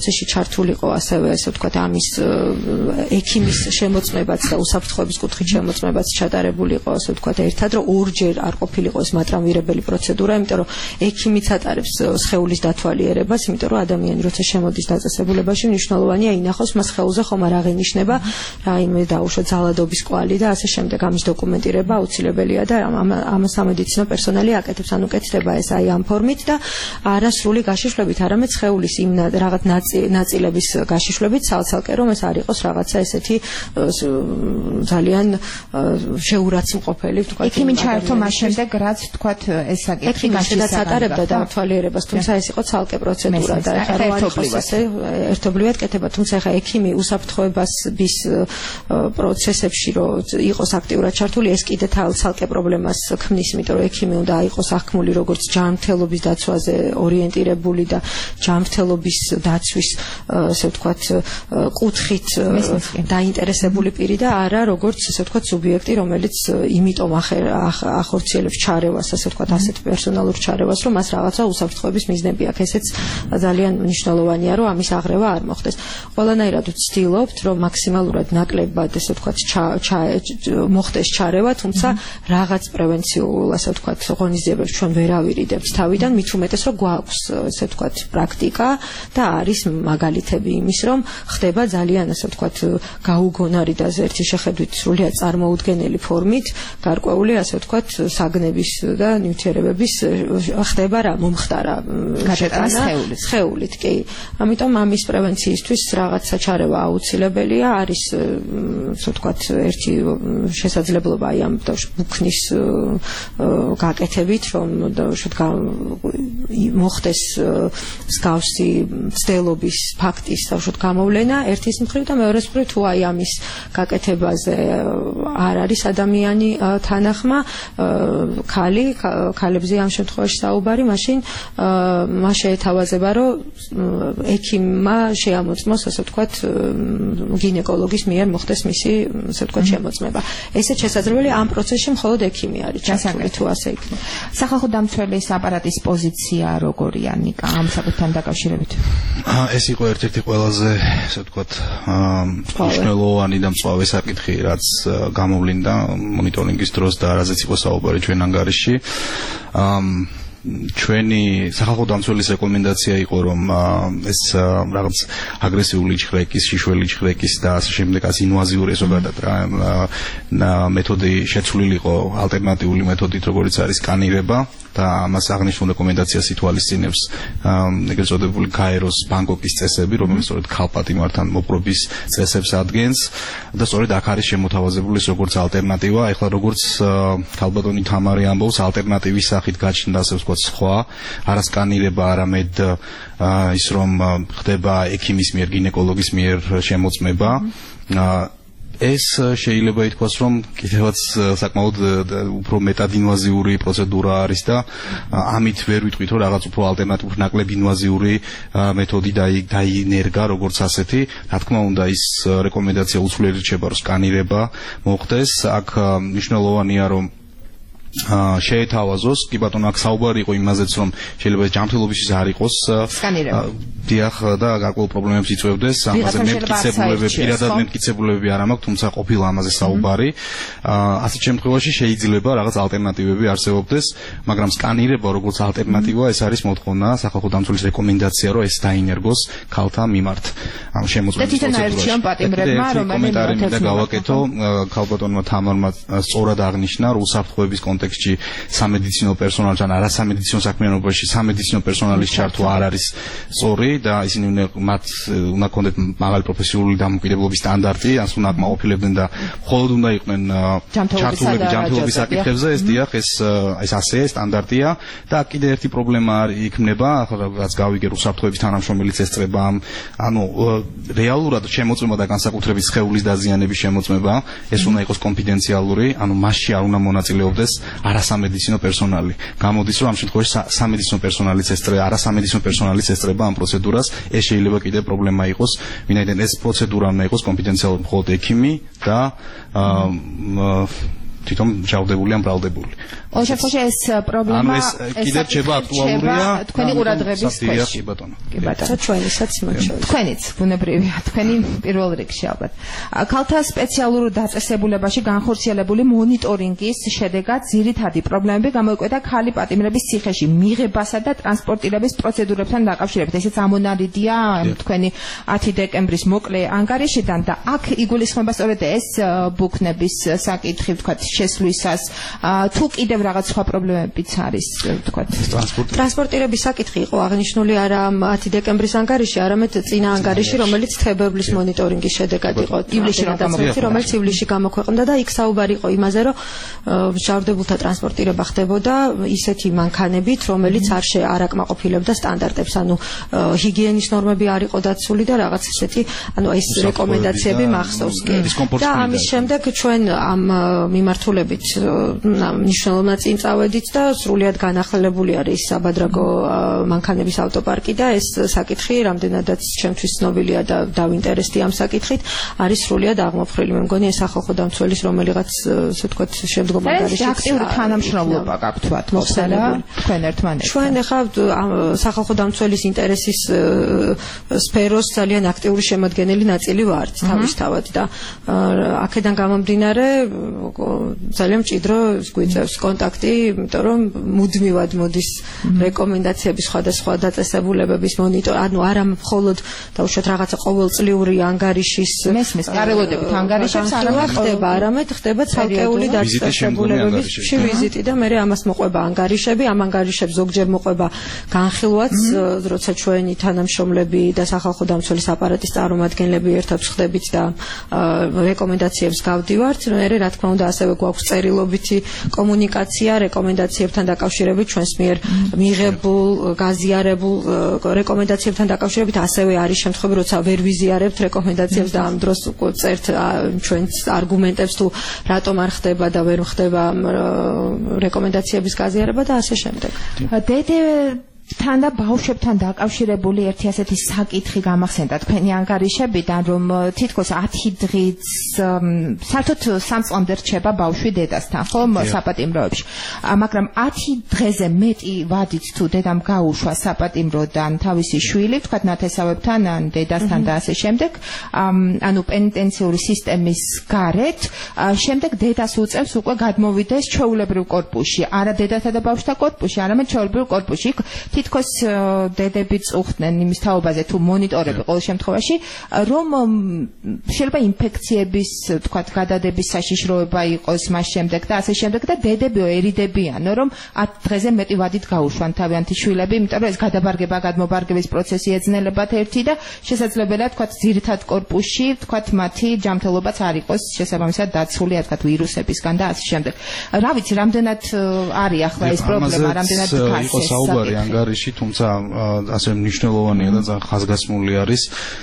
პროცესში ჩართულიყო ასევე ესე ვთქვათ ამის ექიმის შემოწმებაც და უსაფრთხოების კუთხით შემოწმებაც ჩატარებულიყო ასე ვთქვათ ერთად რომ ორჯერ არ ყოფილიყო ეს მატრამვირებელი პროცედურა იმიტომ რომ ექიმიც ატარებს სხეულის დათვალიერებას იმიტომ რომ ადამიანი როცა შემოდის დაწესებულებაში მნიშვნელოვანია ინახოს მას სხეულზე ხომ არ აღინიშნება რაიმე დაუშვა ძალადობის კვალი და ასე შემდეგ ამის დოკუმენტირება აუცილებელია და ამ სამედიცინო პერსონალი აკეთებს ანუ კეთდება ეს აი ამ ფორმით და არა სრული გაშიშვლებით არამედ სხეულის იმ რაღაც ნაწილების გაშიშვლებით ცალ-ცალკე რომ ეს არ იყოს რაღაცა ესეთი ძალიან შეურაცხმყოფელი ვთქვათ ექიმი ჩაერთო მას შემდეგ რაც ვთქვათ ეს საკითხი გაშიშვლება დათვალიერებას თუმცა ეს იყო ცალკე პროცედურა და ახლა ერთობლივად კეთება თუმცა ახლა ექიმი უსაფრთხოების პროცესებში რომ იყოს აქტიურად ჩართული ეს კიდე ცალკე პრობლემას ქმნის იმიტომ რომ ექიმი უნდა იყოს აღქმული როგორც ჯანმრთელობის დაცვაზე ორიენტირებული და ჯანმრთელობის დაცვის ასე ვთქვათ კუთხით დაინტერესებული პირი და არა როგორც ასე ვთქვათ სუბიექტი რომელიც იმიტომ ახორციელებს ჩარევას ასე ვთქვათ ასეთ პერსონალურ ჩარევას რომ მას რაღაცა უსაფრთხოების მიზნები აქვს ესეც ძალიან მნიშვნელოვანია რომ ამის აღრევა არ მოხდეს ყველანაირად ვცდილობთ რომ მაქსიმალურად ნაკლებად ასე ვთქვათ მოხდეს ჩარევა თუმცა რაღაც პრევენციულ ასე ვთქვათ ღონისძიებებს ჩვენ ვერ ავირიდებთ თავიდან მით უმეტეს რომ გვაქვს ასე ვთქვათ პრაქტიკა და არის მაგალითები იმის რომ ხდება ძალიან ასე ვთქვათ გაუგონარი და ერთი შეხედვით სრულიად წარმოუდგენელი ფორმით გარკვეული ასე ვთქვათ საგნების და ნივთიერებების ხდება რა მომხდარა გადატანა სხეულით კი ამიტომ ამის პრევენციისთვის რაღაც საჩარევა აუცილებელია არის ასე ვთქვათ ერთი შესაძლებლობა აი ამ ბუქნის გაკეთებით რომ მოხდეს მსგავსი მცდელობის ფაქტის თავშოთ გამოვლენა ერთის მხრივ და მეორეს მხრივ თუ აი ამის გაკეთებაზე არ არის ადამიანი თანახმა ქალებზე ამ შემთხვევაში საუბარი მაშინ მას შეეთავაზება რომ ექიმმა შეამოწმოს ასე ვთქვათ გინეკოლოგის მიერ მოხდეს მისი ასე ვთქვათ შემოწმება ესეც შესაძლებელია ამ პროცესში მხოლოდ ექიმი არის ჩართული თუ ასე იქნება სახალხო დამცველის აპარატის პოზიცია როგორია ნიკა ამ საკითხთან დაკავშირებით ეს იყო ერთ-ერთი ყველაზე ასე ვთქვათ მნიშვნელოვანი და მწვავე საკითხი რაც გამოვლინდა მონიტორინგის დროს და რაზეც იყო საუბარი ჩვენ ანგარიშში ჩვენი სახალხო დამცველის რეკომენდაცია იყო რომ ეს რაღაც აგრესიული ჩხრეკის, შიშველი ჩხრეკის და ასე შემდეგ ასე ინვაზიური ზოგადად რა მეთოდი შეცვლილიყო ალტერნატიული მეთოდით როგორც არის სკანირება და ამას აღნიშნულ რეკომენდაციას ითვალისწინებს ეგრეთ წოდებული გაეროს ბანგკოკის წესები რომელიც სწორედ ქალპატიმართან მოპყრობის წესებს ადგენს და სწორედ აქ არის შემოთავაზებული როგორც ალტერნატივა ეხლა როგორც ქალბატონი თამარი ამბობს ალტერნატივის სახით გაჩნდა ასე ვთქვათ სხვა არა სკანირება არამედ ის რომ ხდება ექიმის მიერ გინეკოლოგის მიერ შემოწმება ეს შეიძლება ითქვას რომ კიდევაც საკმაოდ უფრო მეტად ინვაზიური პროცედურა არის და ამით ვერ ვიტყვით რომ რაღაც უფრო ალტერნატიული ნაკლებ ინვაზიური მეთოდი დაინერგა როგორც ასეთი რა თქმა უნდა ის რეკომენდაცია უცვლელი რჩება რომ სკანირება მოხდეს აქ მნიშვნელოვანია რომ შეეთავაზოს კი ბატონო აქ საუბარი იყო იმაზეც რომ შეიძლება ჯანმრთელობისთვის არ იყოს დიახ და გარკვეულ პრობლემებს იწვევდეს ამაზე მემტკიცებულებები პირადად მემტკიცებულებები არ მაქვს თუმცა ყოფილა ამაზე საუბარი ასეთ შემთხვევაში შეიძლება რაღაც ალტერნატივები არსებობდეს მაგრამ სკანირება როგორც ალტერნატივა ეს არის მოთხოვნა სახალხო დამცველის რეკომენდაცია რომ ეს დაინერგოს ქალთა მიმართ ამ შემოწმების პროცედურაში კომენტარი მინდა გავაკეთო ქალბატონმა თამარმა სწორად აღნიშნა რომ უსაფრთხოების კონტექსტში სამედიცინო პერსონალთან არასამედიცინო საქმიანობაში სამედიცინო პერსონალის ჩართვა არ არის სწორი და ისინი უნდა კონდეთ მაღალი პროფესიული დამოკიდებულების სტანდარტი, ასე უნდა აკმაყოფილებდნენ და მხოლოდ უნდა იყვნენ ჩართულები ჯანმრთელობის საკითხებზე, ეს დიახ, ეს ასეა, სტანდარტია და კიდე ერთი პრობლემა იქნება, რაც გავიგე უსაფრთხოების თანამშრომელიც ესწრება ანუ რეალურად შემოწმება და განსაკუთრებით სხეულის დაზიანების შემოწმება, ეს უნდა იყოს კონფიდენციალური, ანუ მასში არ უნდა მონაწილეობდეს არასამედიცინო პერსონალი. გამოდის რომ ამ შემთხვევაში სამედიცინო პერსონალიც ესწრება, არასამედიცინო პერსონალიც ესწრება ამ პროცედურას, ეს შეიძლება კიდევ პრობლემა იყოს, ვინაიდან ეს პროცედურა უნდა იყოს კონფიდენციალური მხოლოდ ექიმი და თვითონ ჯავდებული ან ბრალდებული. ყოველ შემთხვევაში ეს პრობლემა კიდევ რჩება აქტუალურია თქვენი ყურადღების ქვეშ. კი ბატონო. კი ბატონო. ჩვენისაც მოჩვენეთ. თქვენიც ბუნებრივია, თქვენი პირველ რიგში ალბათ. ქალთა სპეციალურ დაწესებულებაში განხორციელებული მონიტორინგის შედეგად ძირითადი პრობლემები გამოიკვეთა ქალი პატიმრების ციხეში მიღებასა და ტრანსპორტირების პროცედურებთან დაკავშირებით. ესეც ამონარიდია თქვენი 10 დეკემბრის მოკლე ანგარიშიდან და აქ იგულისხმება სწორედ ეს ბუქნების საკითხი, ვთქვათ, შესვლისას თუ კიდევ რაღაც სხვა პრობლემებიც არის, ვთქვათ. ტრანსპორტირების საკითხი იყო აღნიშნული არა 10 დეკემბრის ანგარიში, არამედ წინა ანგარიში, რომელიც თებერვლის მონიტორინგის შედეგად იყო. რომელიც ივლისში გამოქვეყნდა და იქ საუბარი იყო იმაზე, რომ მჟავრდებულთა ტრანსპორტირება ხდებოდა ისეთი მანქანებით, რომელიც არ აკმაყოფილებდა სტანდარტებს, ანუ ჰიგიენის ნორმები არ იყო დაცული და რაღაც ისეთი, ანუ ეს რეკომენდაციები მახსოვს კი. და ამის შემდეგ ჩვენ ამ მიმართულებით მნიშვნელოვნად წინ წავედით და სრულიად განახლებული არის საბადრაგო მანქანების ავტოპარკი და ეს საკითხი რამდენადაც ჩემთვის ცნობილია და დავინტერესდი ამ საკითხით, არის სრულიად აღმოფხრილი. მე მგონი ეს სახალხო დამცველის რომელიღაც ასე ვთქვათ შემდგომ ანგარიშიც აქტიური თანამშრომლობა გაქვთ მოხსენა თქვენ ერთმანეთთან. ჩვენ ახლა სახალხო დამცველის ინტერესის სფეროს ძალიან აქტიური შემადგენელი ნაწილი ვართ თავისთავად და აქედან გამომდინარე ძალიან მჭიდრო გვიწევს კონტაქტი, იმიტომ რომ მუდმივად მოდის რეკომენდაციების სხვადასხვა დაწესებულებების ანუ არა მხოლოდ დაუშვათ რაღაცა ყოველწლიური ანგარიშის მესმის კარელოდებით ანგარიშებს არამედ ხდება ცალკეული დაწესებულებების ვიზიტი და მე ამას მოყვება ანგარიშები, ამ ანგარიშებს ზოგჯერ მოყვება განხილვაც, როცა ჩვენი თანამშრომლები და სახალხო დამცველის აპარატის წარმომადგენლები ერთად ვხდებით და რეკომენდაციებს გავდივართ. მე რა თქმა უნდა ასევე გვაქვს წერილობითი კომუნიკაცია რეკომენდაციებთან დაკავშირებით, ჩვენს მიერ მიღებულ, გაზიარებულ რეკომენდაციებთან დაკავშირებით, ასევე არის შემთხვევები, როცა ვერ ვიზიარებთ რეკომენდაციებს და ამ დროს წერთ ჩვენს არგუმენტებს თუ რატომ არ ხდება და ვერ ხდება რეკომენდაციების გაზიარება და ასე შემდეგ. თან და ბავშვებთან დაკავშირებული ერთი ასეთი საკითხი გამახსენდა თქვენი ანგარიშებიდან, რომ თითქოს 10 დღით საერთოდ 3 წლამდე რჩება ბავშვი დედასთან, ხომ, საპატიმროებში. მაგრამ 10 დღეზე მეტი ვადით თუ დედამ გაუშვა საპატიმროდან თავისი შვილი, ვთქვათ, ნათესავებთან ან დედასთან და ასე შემდეგ, ანუ პენიტენციური სისტემის გარეთ, შემდეგ დედას უწევს უკვე გადმოვიდეს ჩვეულებრივ კორპუსში, არა დედათა და ბავშვთა კორპუსში, არამედ ჩვეულებრივ კორპუსში. თითქოს დედები წუხდნენ იმის თაობაზე თუ მონიტორები ყოველ შემთხვევაში, რომ შეიძლება ინფექციების, თქვათ, გადადების საშიშროება იყოს მას შემდეგ და ასე შემდეგ და დედებიო ერიდებიანო, რომ 10 დღეზე მეტი ვადით გაუშვან თავიანთი შვილები, იმიტომ რომ ეს გადაბარგება, გადმობარგების პროცესი ეძნელებათ ერთი და შესაძლებელია, თქვათ, ძირითად კორპუსში, თქვათ, მათი ჯანმრთელობაც არ იყოს შესაბამისად დაცული, თქვათ, ვირუსებისგან და ასე შემდეგ. რა ვიცი, რამდენად არის ახლა ეს პრობლემა, რამდენად გასეს თუმცა ასე მნიშვნელოვანია და ძალიან ხაზგასმული არის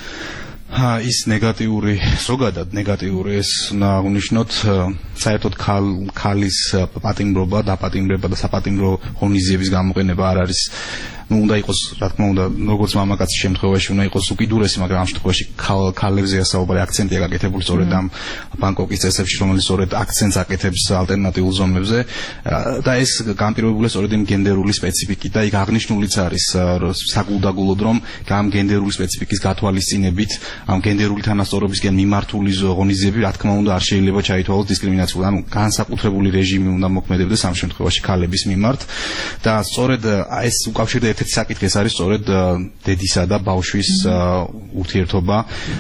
ის ნეგატიური, ზოგადად ნეგატიური ეს აღნიშნოთ საერთოდ ქალის პატიმრობა, დაპატიმრება და საპატიმრო ღონისძიების გამოყენება არ არის უნდა იყოს, რა თქმა უნდა, როგორც მამაკაცის შემთხვევაში უნდა იყოს უკიდურესი, მაგრამ ამ შემთხვევაში ქალებზეა საუბარი, აქცენტია გაკეთებული სწორედ ამ ბანკოკის წესებში, რომელიც სწორედ აქცენტს აკეთებს ალტერნატიულ ზომებზე და ეს განპირობებულია სწორედ იმ გენდერული სპეციფიკით და იქ აღნიშნულიც არის საგულდაგულოდ, რომ ამ გენდერული სპეციფიკის გათვალისწინებით, ამ გენდერული თანასწორობისკენ მიმართული ღონისძიები, რა თქმა უნდა, არ შეიძლება ჩაითვალოს დისკრიმინაციულად, ანუ განსაკუთრებული რეჟიმი უნდა მოქმედებდეს ამ შემთხვევაში ქალების მიმართ და სწორედ ეს უკავშირდება ერთ-ერთი საკითხი ეს არის სწორედ დედისა და ბავშვის ურთიერთობა,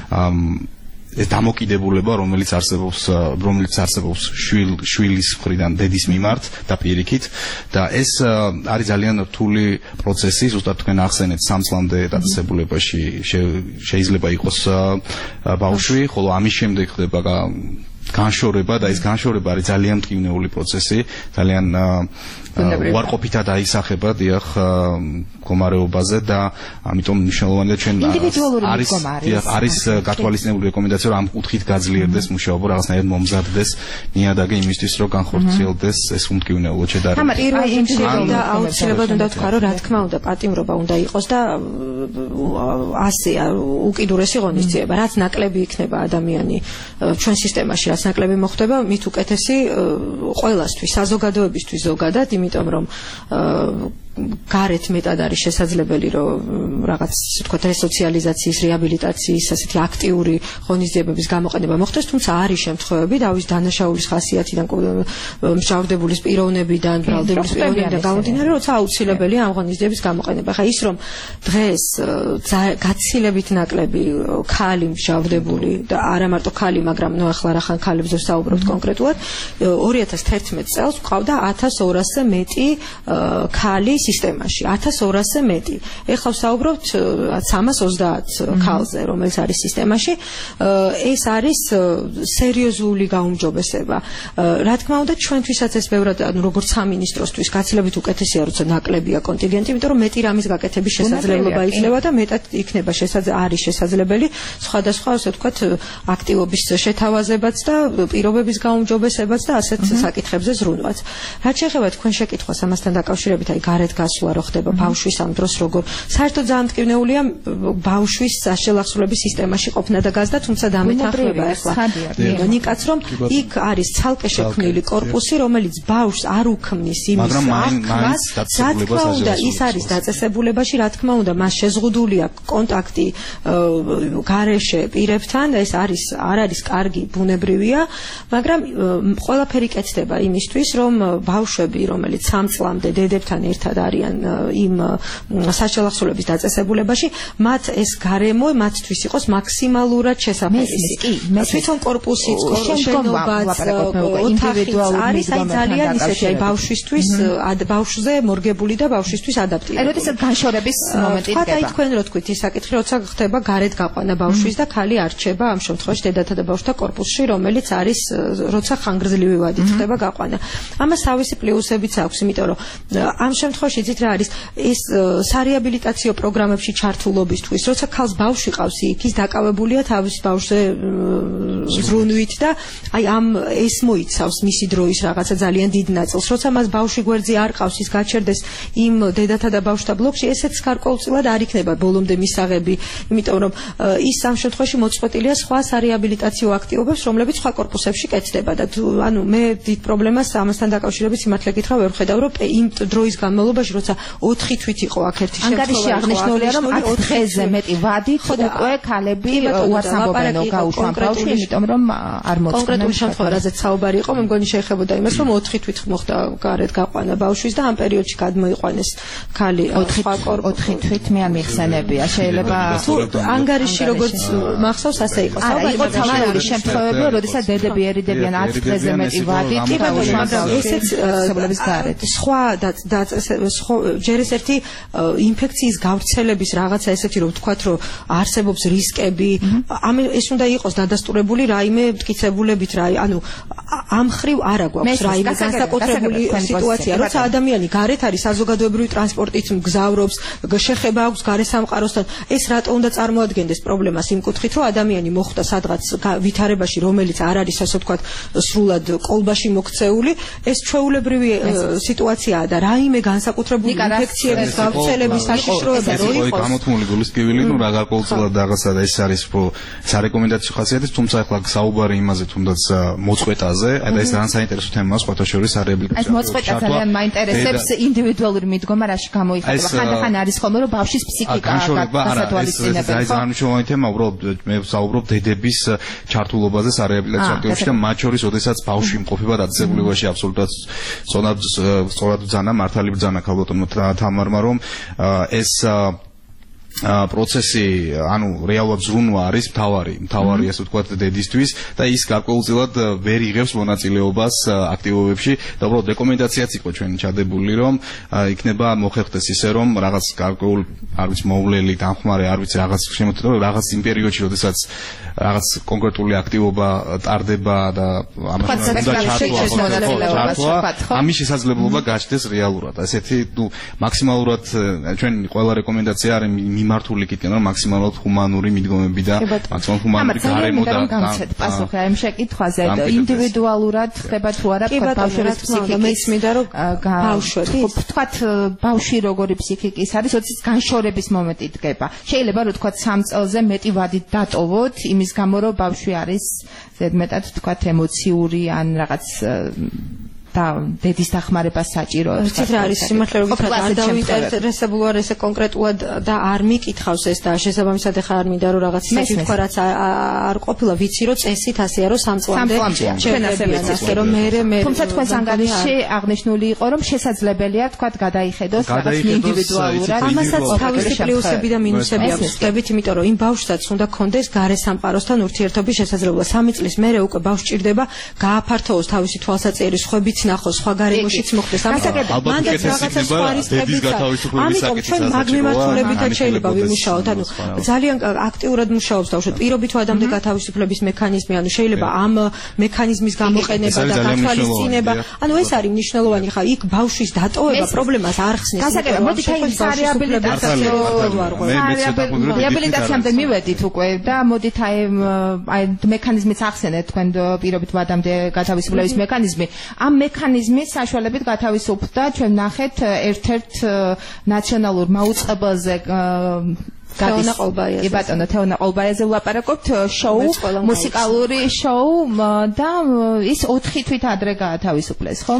ეს დამოკიდებულება, რომელიც არსებობს შვილის მხრიდან დედის მიმართ და პირიქით და ეს არის ძალიან რთული პროცესი, ზუსტად თქვენ ახსენეთ 3 წლამდე დაწესებულებაში შეიძლება იყოს ბავშვი, ხოლო ამის შემდეგ ხდება განშორება და ეს განშორება არის ძალიან მტკივნეული პროცესი, ძალიან უარყოფითად აისახება დიახ მდგომარეობაზე და ამიტომ მნიშვნელოვანია ჩვენ არის გათვალისწინებული რეკომენდაცია რომ ამ კუთხით გაძლიერდეს მუშაობა, რაღაცნაირად მომზადდეს ნიადაგი იმისთვის რომ განხორციელდეს ეს უმტკივნეულო შედარება. და აუცილებლად უნდა ვთქვა რომ რა თქმა უნდა პატიმრობა უნდა იყოს და ასე უკიდურესი ღონისძიება, რაც ნაკლები იქნება ადამიანი ჩვენ სისტემაში რაც ნაკლები მოხდება, მით უკეთესი ყველასთვის, საზოგადოებისთვის ზოგადად, იმიტომ რომ გარეთ მეტად არის შესაძლებელი რომ რაღაც თქვა რესოციალიზაციის, რეაბილიტაციის, ასეთი აქტიური ღონისძიებების გამოყენება მოხდეს, თუმცა არის შემთხვევები, დავის დანაშაულის ხასიათიდან, მსჯავრდებულის პიროვნებიდან, ბრალდებულის პიროვნებიდან გამომდინარე, როცა აუცილებელია ამ ღონისძიების გამოყენება. ხა ის რომ დღეს გაცილებით ნაკლები ქალი მსჯავრდებული და არა მარტო ქალი, მაგრამ ნუ ახლა რახან ქალებზე ვსაუბრობთ კონკრეტულად, 2011 წელს ყავდა 1200-ზე მეტი ქალი სისტემაში 1200-ზე მეტი. ეხლა ვსაუბრობთ 330 ქალზე, რომელიც არის სისტემაში. ეს არის სერიოზული გაუმჯობესება. რა თქმა უნდა, ჩვენთვისაც ეს ბევრად, ანუ როგორც სამინისტროსთვის, გაცილებით უკეთესია, როცა ნაკლებია კონტინგენტი, იმიტომ რომ მეტი რამის გაკეთების შესაძლებლობა იქნება და მეტად იქნება არის შესაძლებელი სხვადასხვა, ასე ვთქვათ, აქტივობის შეთავაზებაც და პირობების გაუმჯობესებაც და ასეთ საკითხებზე ზრუნვაც. რაც შეეხება თქვენ შეკითხვას ამასთან დაკავშირებით, აი გარეთ გასვლა რო ხდება ბავშვის ამ დროს როგორ საერთოდ ძალიან მტკივნეულია ბავშვის საშელახსოვრების სისტემაში ყოფნა და გაზდა, თუმცა დამეთანხმება ახლა ნიკაც რომ იქ არის ცალკე შექმნილი კორპუსი, რომელიც ბავშვს არ უქმნის იმის აღქმას, რა თქმა უნდა ის არის დაწესებულებაში, რა თქმა უნდა მას შეზღუდულია კონტაქტი გარეშე პირებთან, ეს არ არის კარგი, ბუნებრივია, მაგრამ ყველაფერი კეთდება იმისთვის, რომ ბავშვები, რომელიც 3 წლამდე დედებთან ერთად არიან იმ საშელახსოვრების დაწესებულებაში, მათ ეს გარემო მათთვის იყოს მაქსიმალურად შესაძლებელი. თვითონ კორპუსიც, შენობაც, ოთახიც არის ძალიან ისეთი, აი ბავშვისთვის, ბავშვზე მორგებული და ბავშვისთვის ადაპტირებული. აი როდესაც განშორების მომენტი დგება. აი თქვენ რო თქვით ის საკითხი, როცა ხდება გარეთ გაყვანა ბავშვის და ქალი არჩება ამ შემთხვევაში დედათა და ბავშვთა კორპუსში, რომელიც არის როცა ხანგრძლივი ვადით ხდება გაყვანა. ამას თავისი პლუსებიც აქვს, იმიტომ რომ ამ შემთხვევაში იცით რა არის ეს სარეაბილიტაციო პროგრამებში ჩართულობისთვის, როცა ქალს ბავშვი ყავს, იქ ის დაკავებულია თავის ბავშვზე ზრუნვით და აი ამ ეს მოიცავს მისი დროის რაღაცა ძალიან დიდ ნაწილს. როცა მას ბავშვი გვერდზე არ ყავს, ის გაჩერდეს იმ დედათა და ბავშვთა ბლოკში, ესეც გარკვეულწილად არ იქნება ბოლომდე მისაღები, იმიტომ რომ ის ამ შემთხვევაში მოწყვეტილია სხვა სარეაბილიტაციო აქტივობებს, რომლებიც სხვა კორპუსებში კეთდება და ანუ მე დიდ პრობლემას ამასთან დაკავშირებით სიმართლე გითხრა ვერ ვხედავ, რომ იმ დროის განმავლობაში, როცა 4 თვით იყო აქ ერთი შემთხვევა. ანგარიში აღნიშნულია, რომ 10 დღეზე მეტი ვადით უკვე ქალები უარს ამბობენ გაუშვან ბავშვი, იმიტომ რომ არ მოწყვეტენ. კონკრეტული შემთხვევა, რაზეც საუბარი იყო, მე მგონი შეეხებოდა იმას, რომ 4 თვით მოხდა გარეთ გაყვანა ბავშვის და ამ პერიოდში გადმოიყვანეს ქალი 4 თვით მე არ მიხსენებია, შეიძლება ანგარიში როგორც მახსოვს ასე იყო. არა, იყო თამარული შემთხვევები, როდესაც დედები ერიდებიან 10 დღეზე მეტი ვადით და მაგრამ ესეც გარეთ. სხვა ჯერ ეს ერთი ინფექციის გავრცელების რაღაცა ესეთი რომ ვთქვათ, რომ არსებობს რისკები, ეს უნდა იყოს დადასტურებული რაიმე მტკიცებულებით, ანუ ამ ხრივ არა გვაქვს რაიმე განსაკუთრებული სიტუაცია, როცა ადამიანი გარეთ არის საზოგადოებრივი ტრანსპორტით მგზავრობს, შეხება აქვს გარესამყაროსთან, ეს რატო უნდა წარმოადგენდეს პრობლემას იმ კუთხით, რომ ადამიანი მოხვდა სადღაც ვითარებაში, რომელიც არ არის ასე ვთქვათ სრულად კოლბაში მოქცეული, ეს ჩვეულებრივი სიტუაციაა და რაიმე განსაკუთრებული ინფექციების გავრცელების საშიშროება რო იყოს. გამოთმული გულისკივილი, ნუ რა გარკვეულწილად რაღაცა და ეს არის სარეკომენდაციო ხასიათის, თუმცა ახლა საუბარი იმაზე თუნდაც მოწყვეტაზე, და ეს ძალიან საინტერესო თემაა სხვათა შორის სარეაბილიტაციო. ეს მოწყვეტა ძალიან მაინტერესებს ინდივიდუალური მიდგომა რაში გამოიხატება. ხანდახან არის ხოლმე რომ ბავშვის ფსიქიკა გასათვალისწინებენ. ეს ძალიან მნიშვნელოვანი თემაა, უბრალოდ მე ვსაუბრობ დედების ჩართულობაზე სარეაბილიტაციო აქტივობაში და მათ შორის, ოდესაც ბავშვი იმყოფება დაწესებულებაში აბსოლუტურად სწორად ბრძანა, მართალი ბრძანა ქალბატონო თამარმა, რომ ეს პროცესი, ანუ რეალურად ზრუნვა არის მთავარი ასე ვთქვათ დედისთვის და ის გარკვეულწილად ვერ იღებს მონაწილეობას აქტივობებში და უბრალოდ რეკომენდაციაც იყო ჩვენი ჩადებული, რომ იქნება მოხერხდეს ისე, რომ რაღაც გარკვეულ არ ვიცი მოვლელი, დამხმარე, არ ვიცი რაღაც შემოთხოვება, რაღაც იმ პერიოდში, როდესაც რაღაც კონკრეტული აქტივობა ტარდება და ამაში უნდა ჩართვა, ამის შესაძლებლობა გაჩნდეს რეალურად. ასეთი, ნუ მაქსიმალურად ჩვენი ყველა რეკომენდაცია არის მიმართული კიდე რომ მაქსიმალურად ჰუმანური მიდგომები და მაქსიმალურად ჰუმანური გარემო და გამცეთ პასუხი აი ამ შეკითხვაზე ინდივიდუალურად ხდება თუ არა ბავშვების ფსიქიკის მინდა რომ ბავშვები თქვათ ბავშვი როგორი ფსიქიკის არის როდესაც განშორების მომენტი დგება შეიძლება რომ თქვათ 3 წელზე მეტი ვადი დატოვოთ იმის გამო რომ ბავშვი არის ზედმეტად თქვათ ემოციური ან რაღაც და დედის დახმარება საჭირო. ცით რა არის სიმართლე რომ ვთქვა არ დავინტერესებული ვარ ესე კონკრეტულად და არ მიკითხავს ეს და შესაბამისად ახლა არ მინდა რომ რაღაც ისეთი თქვა რაც არ ყოფილა ვიცი რომ წესით ასეა რომ 3 წლამდე ჩვენ ასე ვიცი რომ მე თუმცა თქვენს ანგარიშში აღნიშნული იყო რომ შესაძლებელია თქვა გადაიხედოს რაღაც ინდივიდუალურად ამასაც თავისი პლუსები და მინუსები აქვს ხდებით იმიტომ რომ იმ ბავშვსაც უნდა კონდეს გარე სამყაროსთან ურთიერთობის შესაძლებლობა 3 წლის მერე უკვე ბავშვი ჭირდება გააფართოვოს თავისი თვალსაწიერი სხვებიც ნახოს სხვა გარემოშიც მოხდეს ამასაკეთებ მანდაც რაღაცა სხვა რისკებიც ამიტომ ჩვენ მაგმიმართულებითაც შეიძლება ვიმუშაოთ ანუ ძალიან აქტიურად მუშაობს თავშოთ პირობით ადამიანთა გათავისუფლების მექანიზმი ანუ შეიძლება ამ მექანიზმის გამოყენება და გათვალისწინება ანუ ეს არის მნიშვნელოვანი ხა იქ ბავშვის დატოვება პრობლემას არ ხსნის გასაგებია მოდით აი რეაბილიტაციამდე მივედით უკვე და მოდით აი მექანიზმიც ახსენეთ თქვენ პირობით ვადამდე გათავისუფლების მექანიზმი ამ მექანიზმის საშუალებით გათავისუფლდა ჩვენ ნახეთ ერთ-ერთ ნაციონალურ მაუწყებელზე თეონა ყოლბაიაზე. ბატონო თეონა ყოლბაიაზე ვლაპარაკობთ შოუ მუსიკალური შოუ და ის 4 თვით ადრე გაათავისუფლეს ხომ?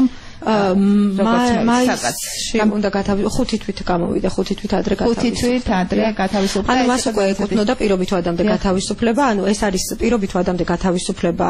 მაისში უნდა 5 თვით გამოვიდა 5 თვით ადრე გათავისუფლება ანუ მას უკვე ეკუთვნოდა პირობით ვადამდე გათავისუფლება ანუ ეს არის პირობით ვადამდე გათავისუფლება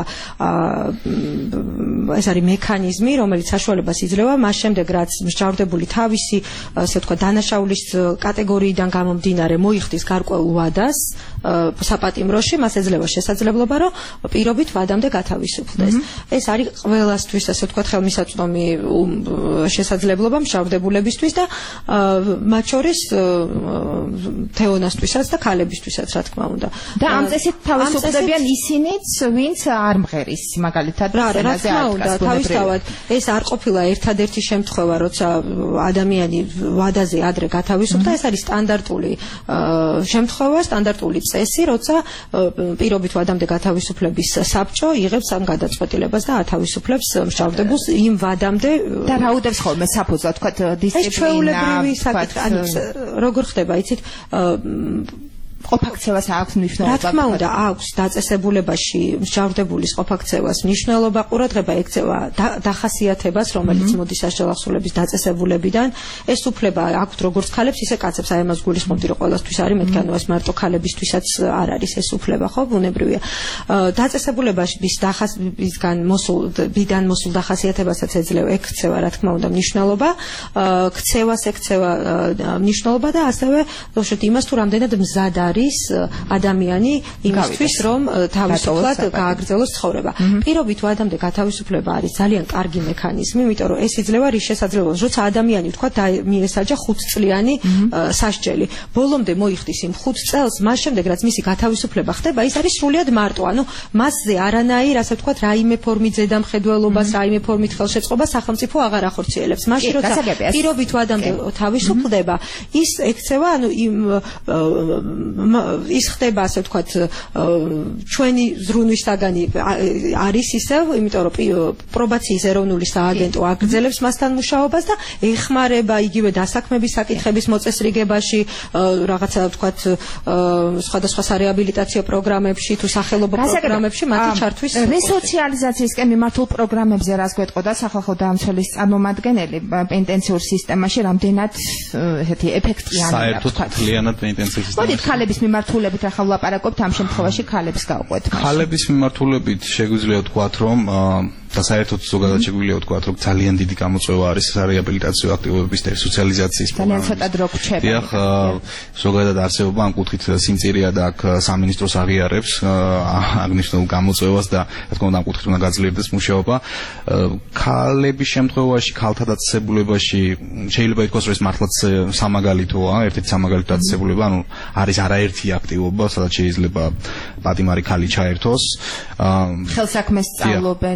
ეს არის მექანიზმი რომელიც საშუალებას იძლევა მას შემდეგ რაც მსჯავრდებული თავისი ასე ვთქვა დანაშაულის კატეგორიიდან გამომდინარე მოიხდის გარკვეულ ვადას საპატიმროში მას ეძლევა შესაძლებლობა რომ პირობით ვადამდე გათავისუფლდეს ეს არის ყველასთვის ასე ვთქვა ხელმისაწვდომი შესაძლებლობა მსჯავრდებულებისთვის და მათ შორის თეონასთვისაც და ქალებისთვისაც რა თქმა უნდა და ამ წესით თავისუფლებიან ისინიც ვინც არ მღერის მაგალითად სცენაზე არ დგას თავისთავად ეს არ ყოფილა ერთადერთი შემთხვევა როცა ადამიანი ვადაზე ადრე გათავისუფლდა ეს არის სტანდარტული შემთხვევა სტანდარტული წესი როცა პირობით ვადამდე გათავისუფლების საბჭო იღებს ამ გადაწყვეტილებას და ათავისუფლებს მსჯავრდებულს იმ ვადამდე და რა უდევს ხოლმე საფუძვლად თქვა დისციპლინა ანუ როგორ ხდება იცით ყოფაქცევას აქვს მნიშვნელობა. რა თქმა უნდა, აქვს დაწესებულებაში მსჯავრდებულის ყოფაქცევას მნიშვნელობა, ყურადღება ექცევა დახასიათებას, რომელიც მოდის საშუალახსულების დაწესებულებიდან. ეს უფლება აქვს როგორც ქალებს, ისე კაცებს. აი ამას გულისხმობდი, რომ ყველასთვის არის, მეთქი ანუ ეს მარტო ქალებისთვისაც არ არის ეს უფლება, ხო, ბუნებრივია. დაწესებულებაშის დახასიათებისგან მოსულ დახასიათებასაც ეძლევა ექცევა, რა თქმა უნდა, მნიშვნელობა, ქცევას ექცევა მნიშვნელობა და ასევე ვთქვათ იმას თუ რამდენად მზად არის ადამიანი იმისთვის რომ თავისუფლად გააგრძელოს ცხოვრება. პირობით ვადამდე გათავისუფლება არის ძალიან კარგი მექანიზმი, იმიტომ რომ ეს იძლევა რის შესაძლებლობას, როცა ადამიანი თქვა მიესაჯა 5 წლიანი სასჯელი. ბოლომდე მოიხდის იმ 5 წელს, მას შემდეგ რაც მისი გათავისუფლება ხდება, ის არის სრულიად მარტო. ანუ მასზე არანაირ, ასე ვთქვათ, რაიმე ფორმით ზედამხედველობას, რაიმე ფორმით ხელშეწყობას სახელმწიფო აღარ ახორციელებს. მაშინ როცა პირობით ვადამდე თავისუფლდება, ის ექცევა, ანუ ის ხდება ასე ვთქვათ ჩვენი ზრუნვის საგანი არის ისევ, იმიტომ რომ პრობაციის ეროვნული სააგენტო აგრძელებს მასთან მუშაობას და ეხმარება იგივე დასაქმების საკითხების მოწესრიგებაში, რაღაცა ვთქვათ სხვადასხვა სარეაბილიტაციო პროგრამებში თუ სახელობო პროგრამებში მათი ჩართვის რესოციალიზაციისკენ მიმართულ პროგრამებზე რას გვეტყოდა სახალხო დამცველის წარმომადგენელი პენტენციურ სისტემაში რამდენად ესეთი ეფექტიანი საერთოდ მთლიანად პენტენციურ სისტემაში ქალების მიმართულებით ახლა ვლაპარაკობთ ამ შემთხვევაში ქალებს გავყვეთ. ქალების მიმართულებით შეგვიძლია ვთქვათ, რომ და საერთოდ ზოგადად შეგვიძლია ვთქვათ, რომ ძალიან დიდი გამოწვევა არის სარეაბილიტაციო აქტივობების და სოციალიზაციის პროგრამები. ძალიან ცოტა დრო გრჩება. დიახ, ზოგადად არსებობა ამ კუთხით სიმწირეა და აქ სამინისტროს აღიარებს აღნიშნულ გამოწვევას და რა თქმა უნდა ამ კუთხით უნდა გაძლიერდეს მუშაობა. ქალების შემთხვევაში, ქალთა დაწესებულებაში შეიძლება ითქვას, რომ ეს მართლაც სამაგალითოა, ერთ-ერთი სამაგალითო დაწესებულება, ანუ არის არაერთი აქტივობა, სადაც შეიძლება პატიმარი ქალი ჩაერთოს. ხელსაქმეს სწავლობენ.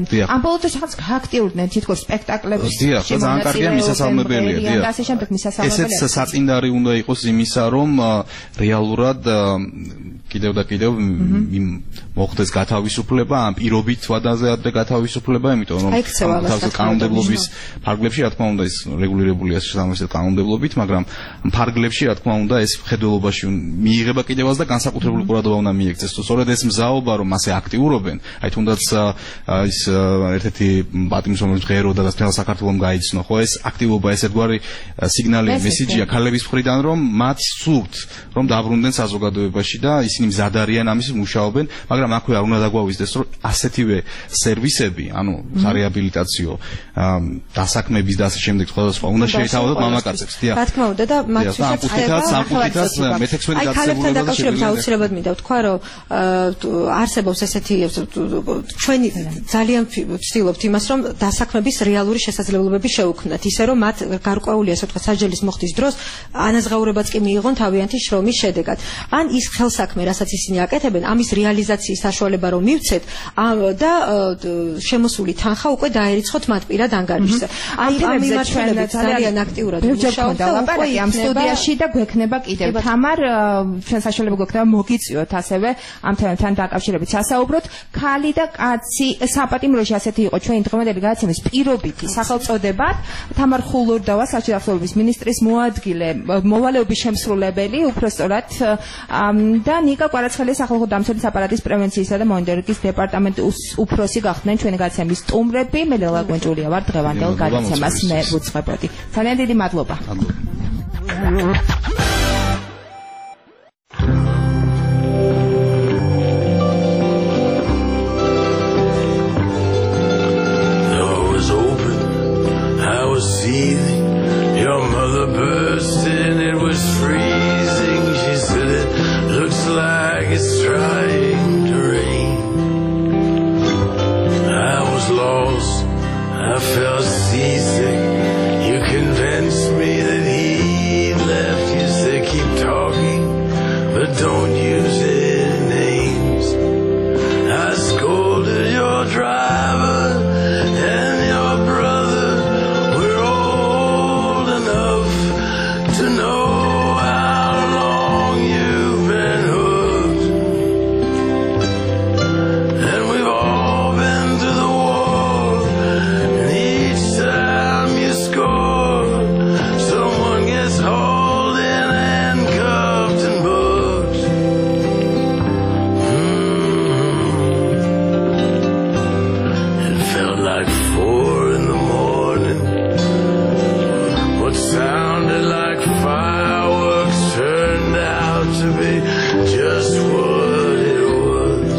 საბოლოო დროს რაღაც გააქტიურდნენ თითქოს სპექტაკლებში. დიახ, ძალიან კარგია მისასალმებელია, დიახ. ასე შემდეგ მისასალმებელია. ესეც საწინდარი უნდა იყოს იმისა, რომ რეალურად კიდევ და კიდევ მოხდეს გათავისუფლება, ამ პირობით ვადაზე ადრე გათავისუფლება, იმიტომ რომ თავის კანონმდებლობის ფარგლებში რა თქმა უნდა ეს რეგულირებულია შესაბამისად კანონმდებლობით, მაგრამ ფარგლებში რა თქმა უნდა ეს მხედველობაში მიიღება კიდევაც და განსაკუთრებული ყურადღება უნდა მიექცეს. სწორედ ეს მზაობა რომ ასე აქტიურობენ, აი თუნდაც ის ერთ-ერთი პატიმს რომელიც ღეროდა და მთელ საქართველოს გაიცნო, ხო ეს აქტივობა ეს ერთგვარი სიგნალია, მესიჯია ქალების მხრიდან რომ მათ სურთ რომ დაბრუნდნენ საზოგადოებაში და ისინი მზად არიან ამის მუშაობენ, მაგრამ აქვე არ უნდა დაგვავიზდეს რომ ასეთივე სერვისები, ანუ სარეაბილიტაციო დასაქმების და ასე შემდეგ სხვა უნდა შეეთავაზოთ მამაკაცებს, დიახ. რა თქმა უნდა და მათთვისაც სამკუთითაც მე-16 აი ქალებთან დაკავშირებით აუცილებლად მინდა ვთქვა რომ არსებობს ესეთი ჩვენი ძალიან ვცდილობთ იმას რომ დასაქმების რეალური შესაძლებლობები შევქმნათ ისე რომ მათ გარკვეული ასე ვთქვათ საჯელის მოხდის დროს ანაზღაურებაც კი მიიღონ თავიანთი შრომის შედეგად ან ის ხელსაქმე რასაც ისინი აკეთებენ ამის რეალიზაციის საშუალება რომ მივცეთ და შემოსული თანხა უკვე დაერიცხოთ მათ პირად ანგარიშზე აი ამ მიმართულებით ძალიან აქტიურად მუშაობთ და უკვე ამ სტუდიაში და გვექნება კიდევ თამარ ჩვენ საშუალება გვექნება მოგიწიოთ ასევე ამ თემებთან დაკავშირებით სასაუბროთ ქალი და კაცი საპატიმროში ასეთი იყო ჩვენი დღევანდელი გადაცემის პირობითი სახელწოდებად თამარ ხულორდავა საჭირო აღსანიშნავების მინისტრის მოადგილე მოვალეობის შემსრულებელი უпростоრად და ნიკა კვარაცხელია სახალხო დამცველის აპარატის პრევენციისა და მონიტორინგის დეპარტამენტის უფროსი გახდნენ ჩვენი გადაცემის სტუმრები მე ლელა გონჭულია ვარ დღევანდელ გადაცემას მე ვუძღვებოდი ძალიან დიდი მადლობა seething. Your mother burst in, it was freezing. She said it looks like it's trying to rain. I was lost, I felt seasick. You convinced me that he'd left. You said keep talking, but don't use any names. I scolded your driver and your brother. To know how long you've been hooked, and we've all been to the war, and each time you score, someone gets hauled in, handcuffed and booked. It felt like 4 in the morning. What sounded like fireworks turned out to be just what it was.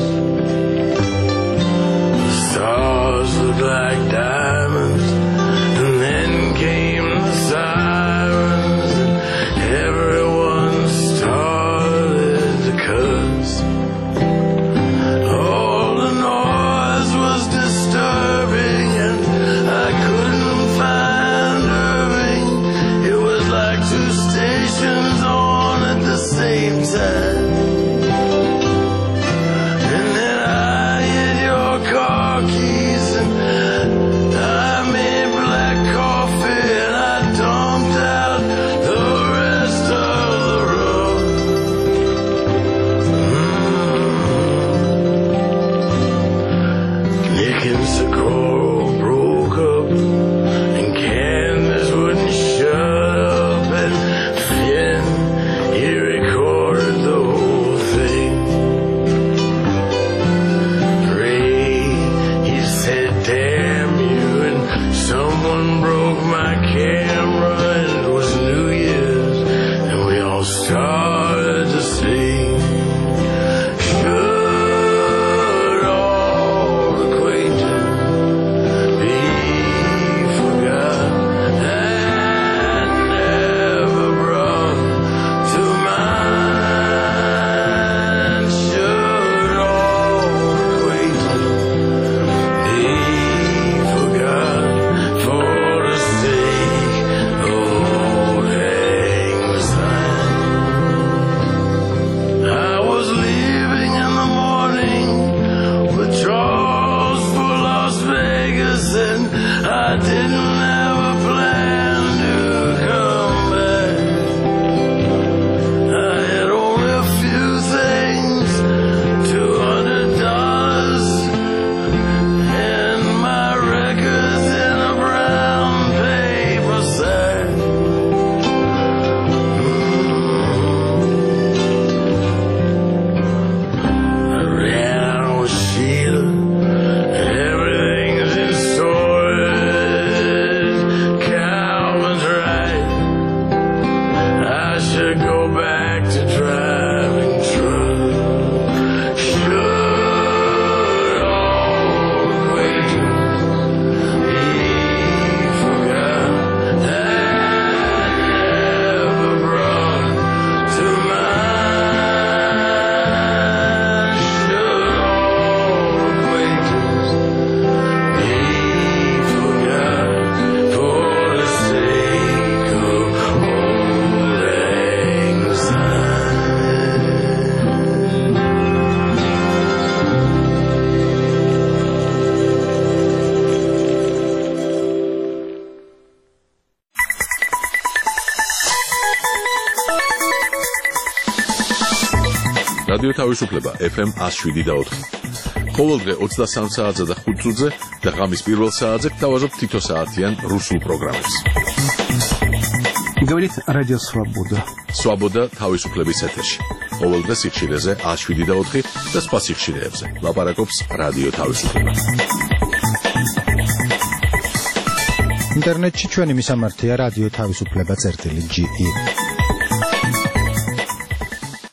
The stars looked like diamonds, and then came the sirens, and everyone started to curse. All the noise was disturbing, and I couldn't find Irving. It was like 2 stations on at the same time. And then I hit your car keys, and I made black coffee, and I dumped out the rest of the rum. Nick and Socorro broke up, and Candace wouldn't shut up, and Finn, he recorded the whole რადიო თავისუფლება FM 107.4. ყოველდღე 23 საათზე და 5 წუთზე და ღამის პირველ საათზე გთავაზობთ თითო საათიან რუსულ პროგრამებს. Говорит Радио Свобода. Свобода თავისუფლების ეთერში. ყოველდღე სიხშირეზე 107.4 და სხვა სიხშირეებზე. ლაპარაკობს რადიო თავისუფლება. ინტერნეტში ჩვენი მისამართია რადიო თავისუფლება.ge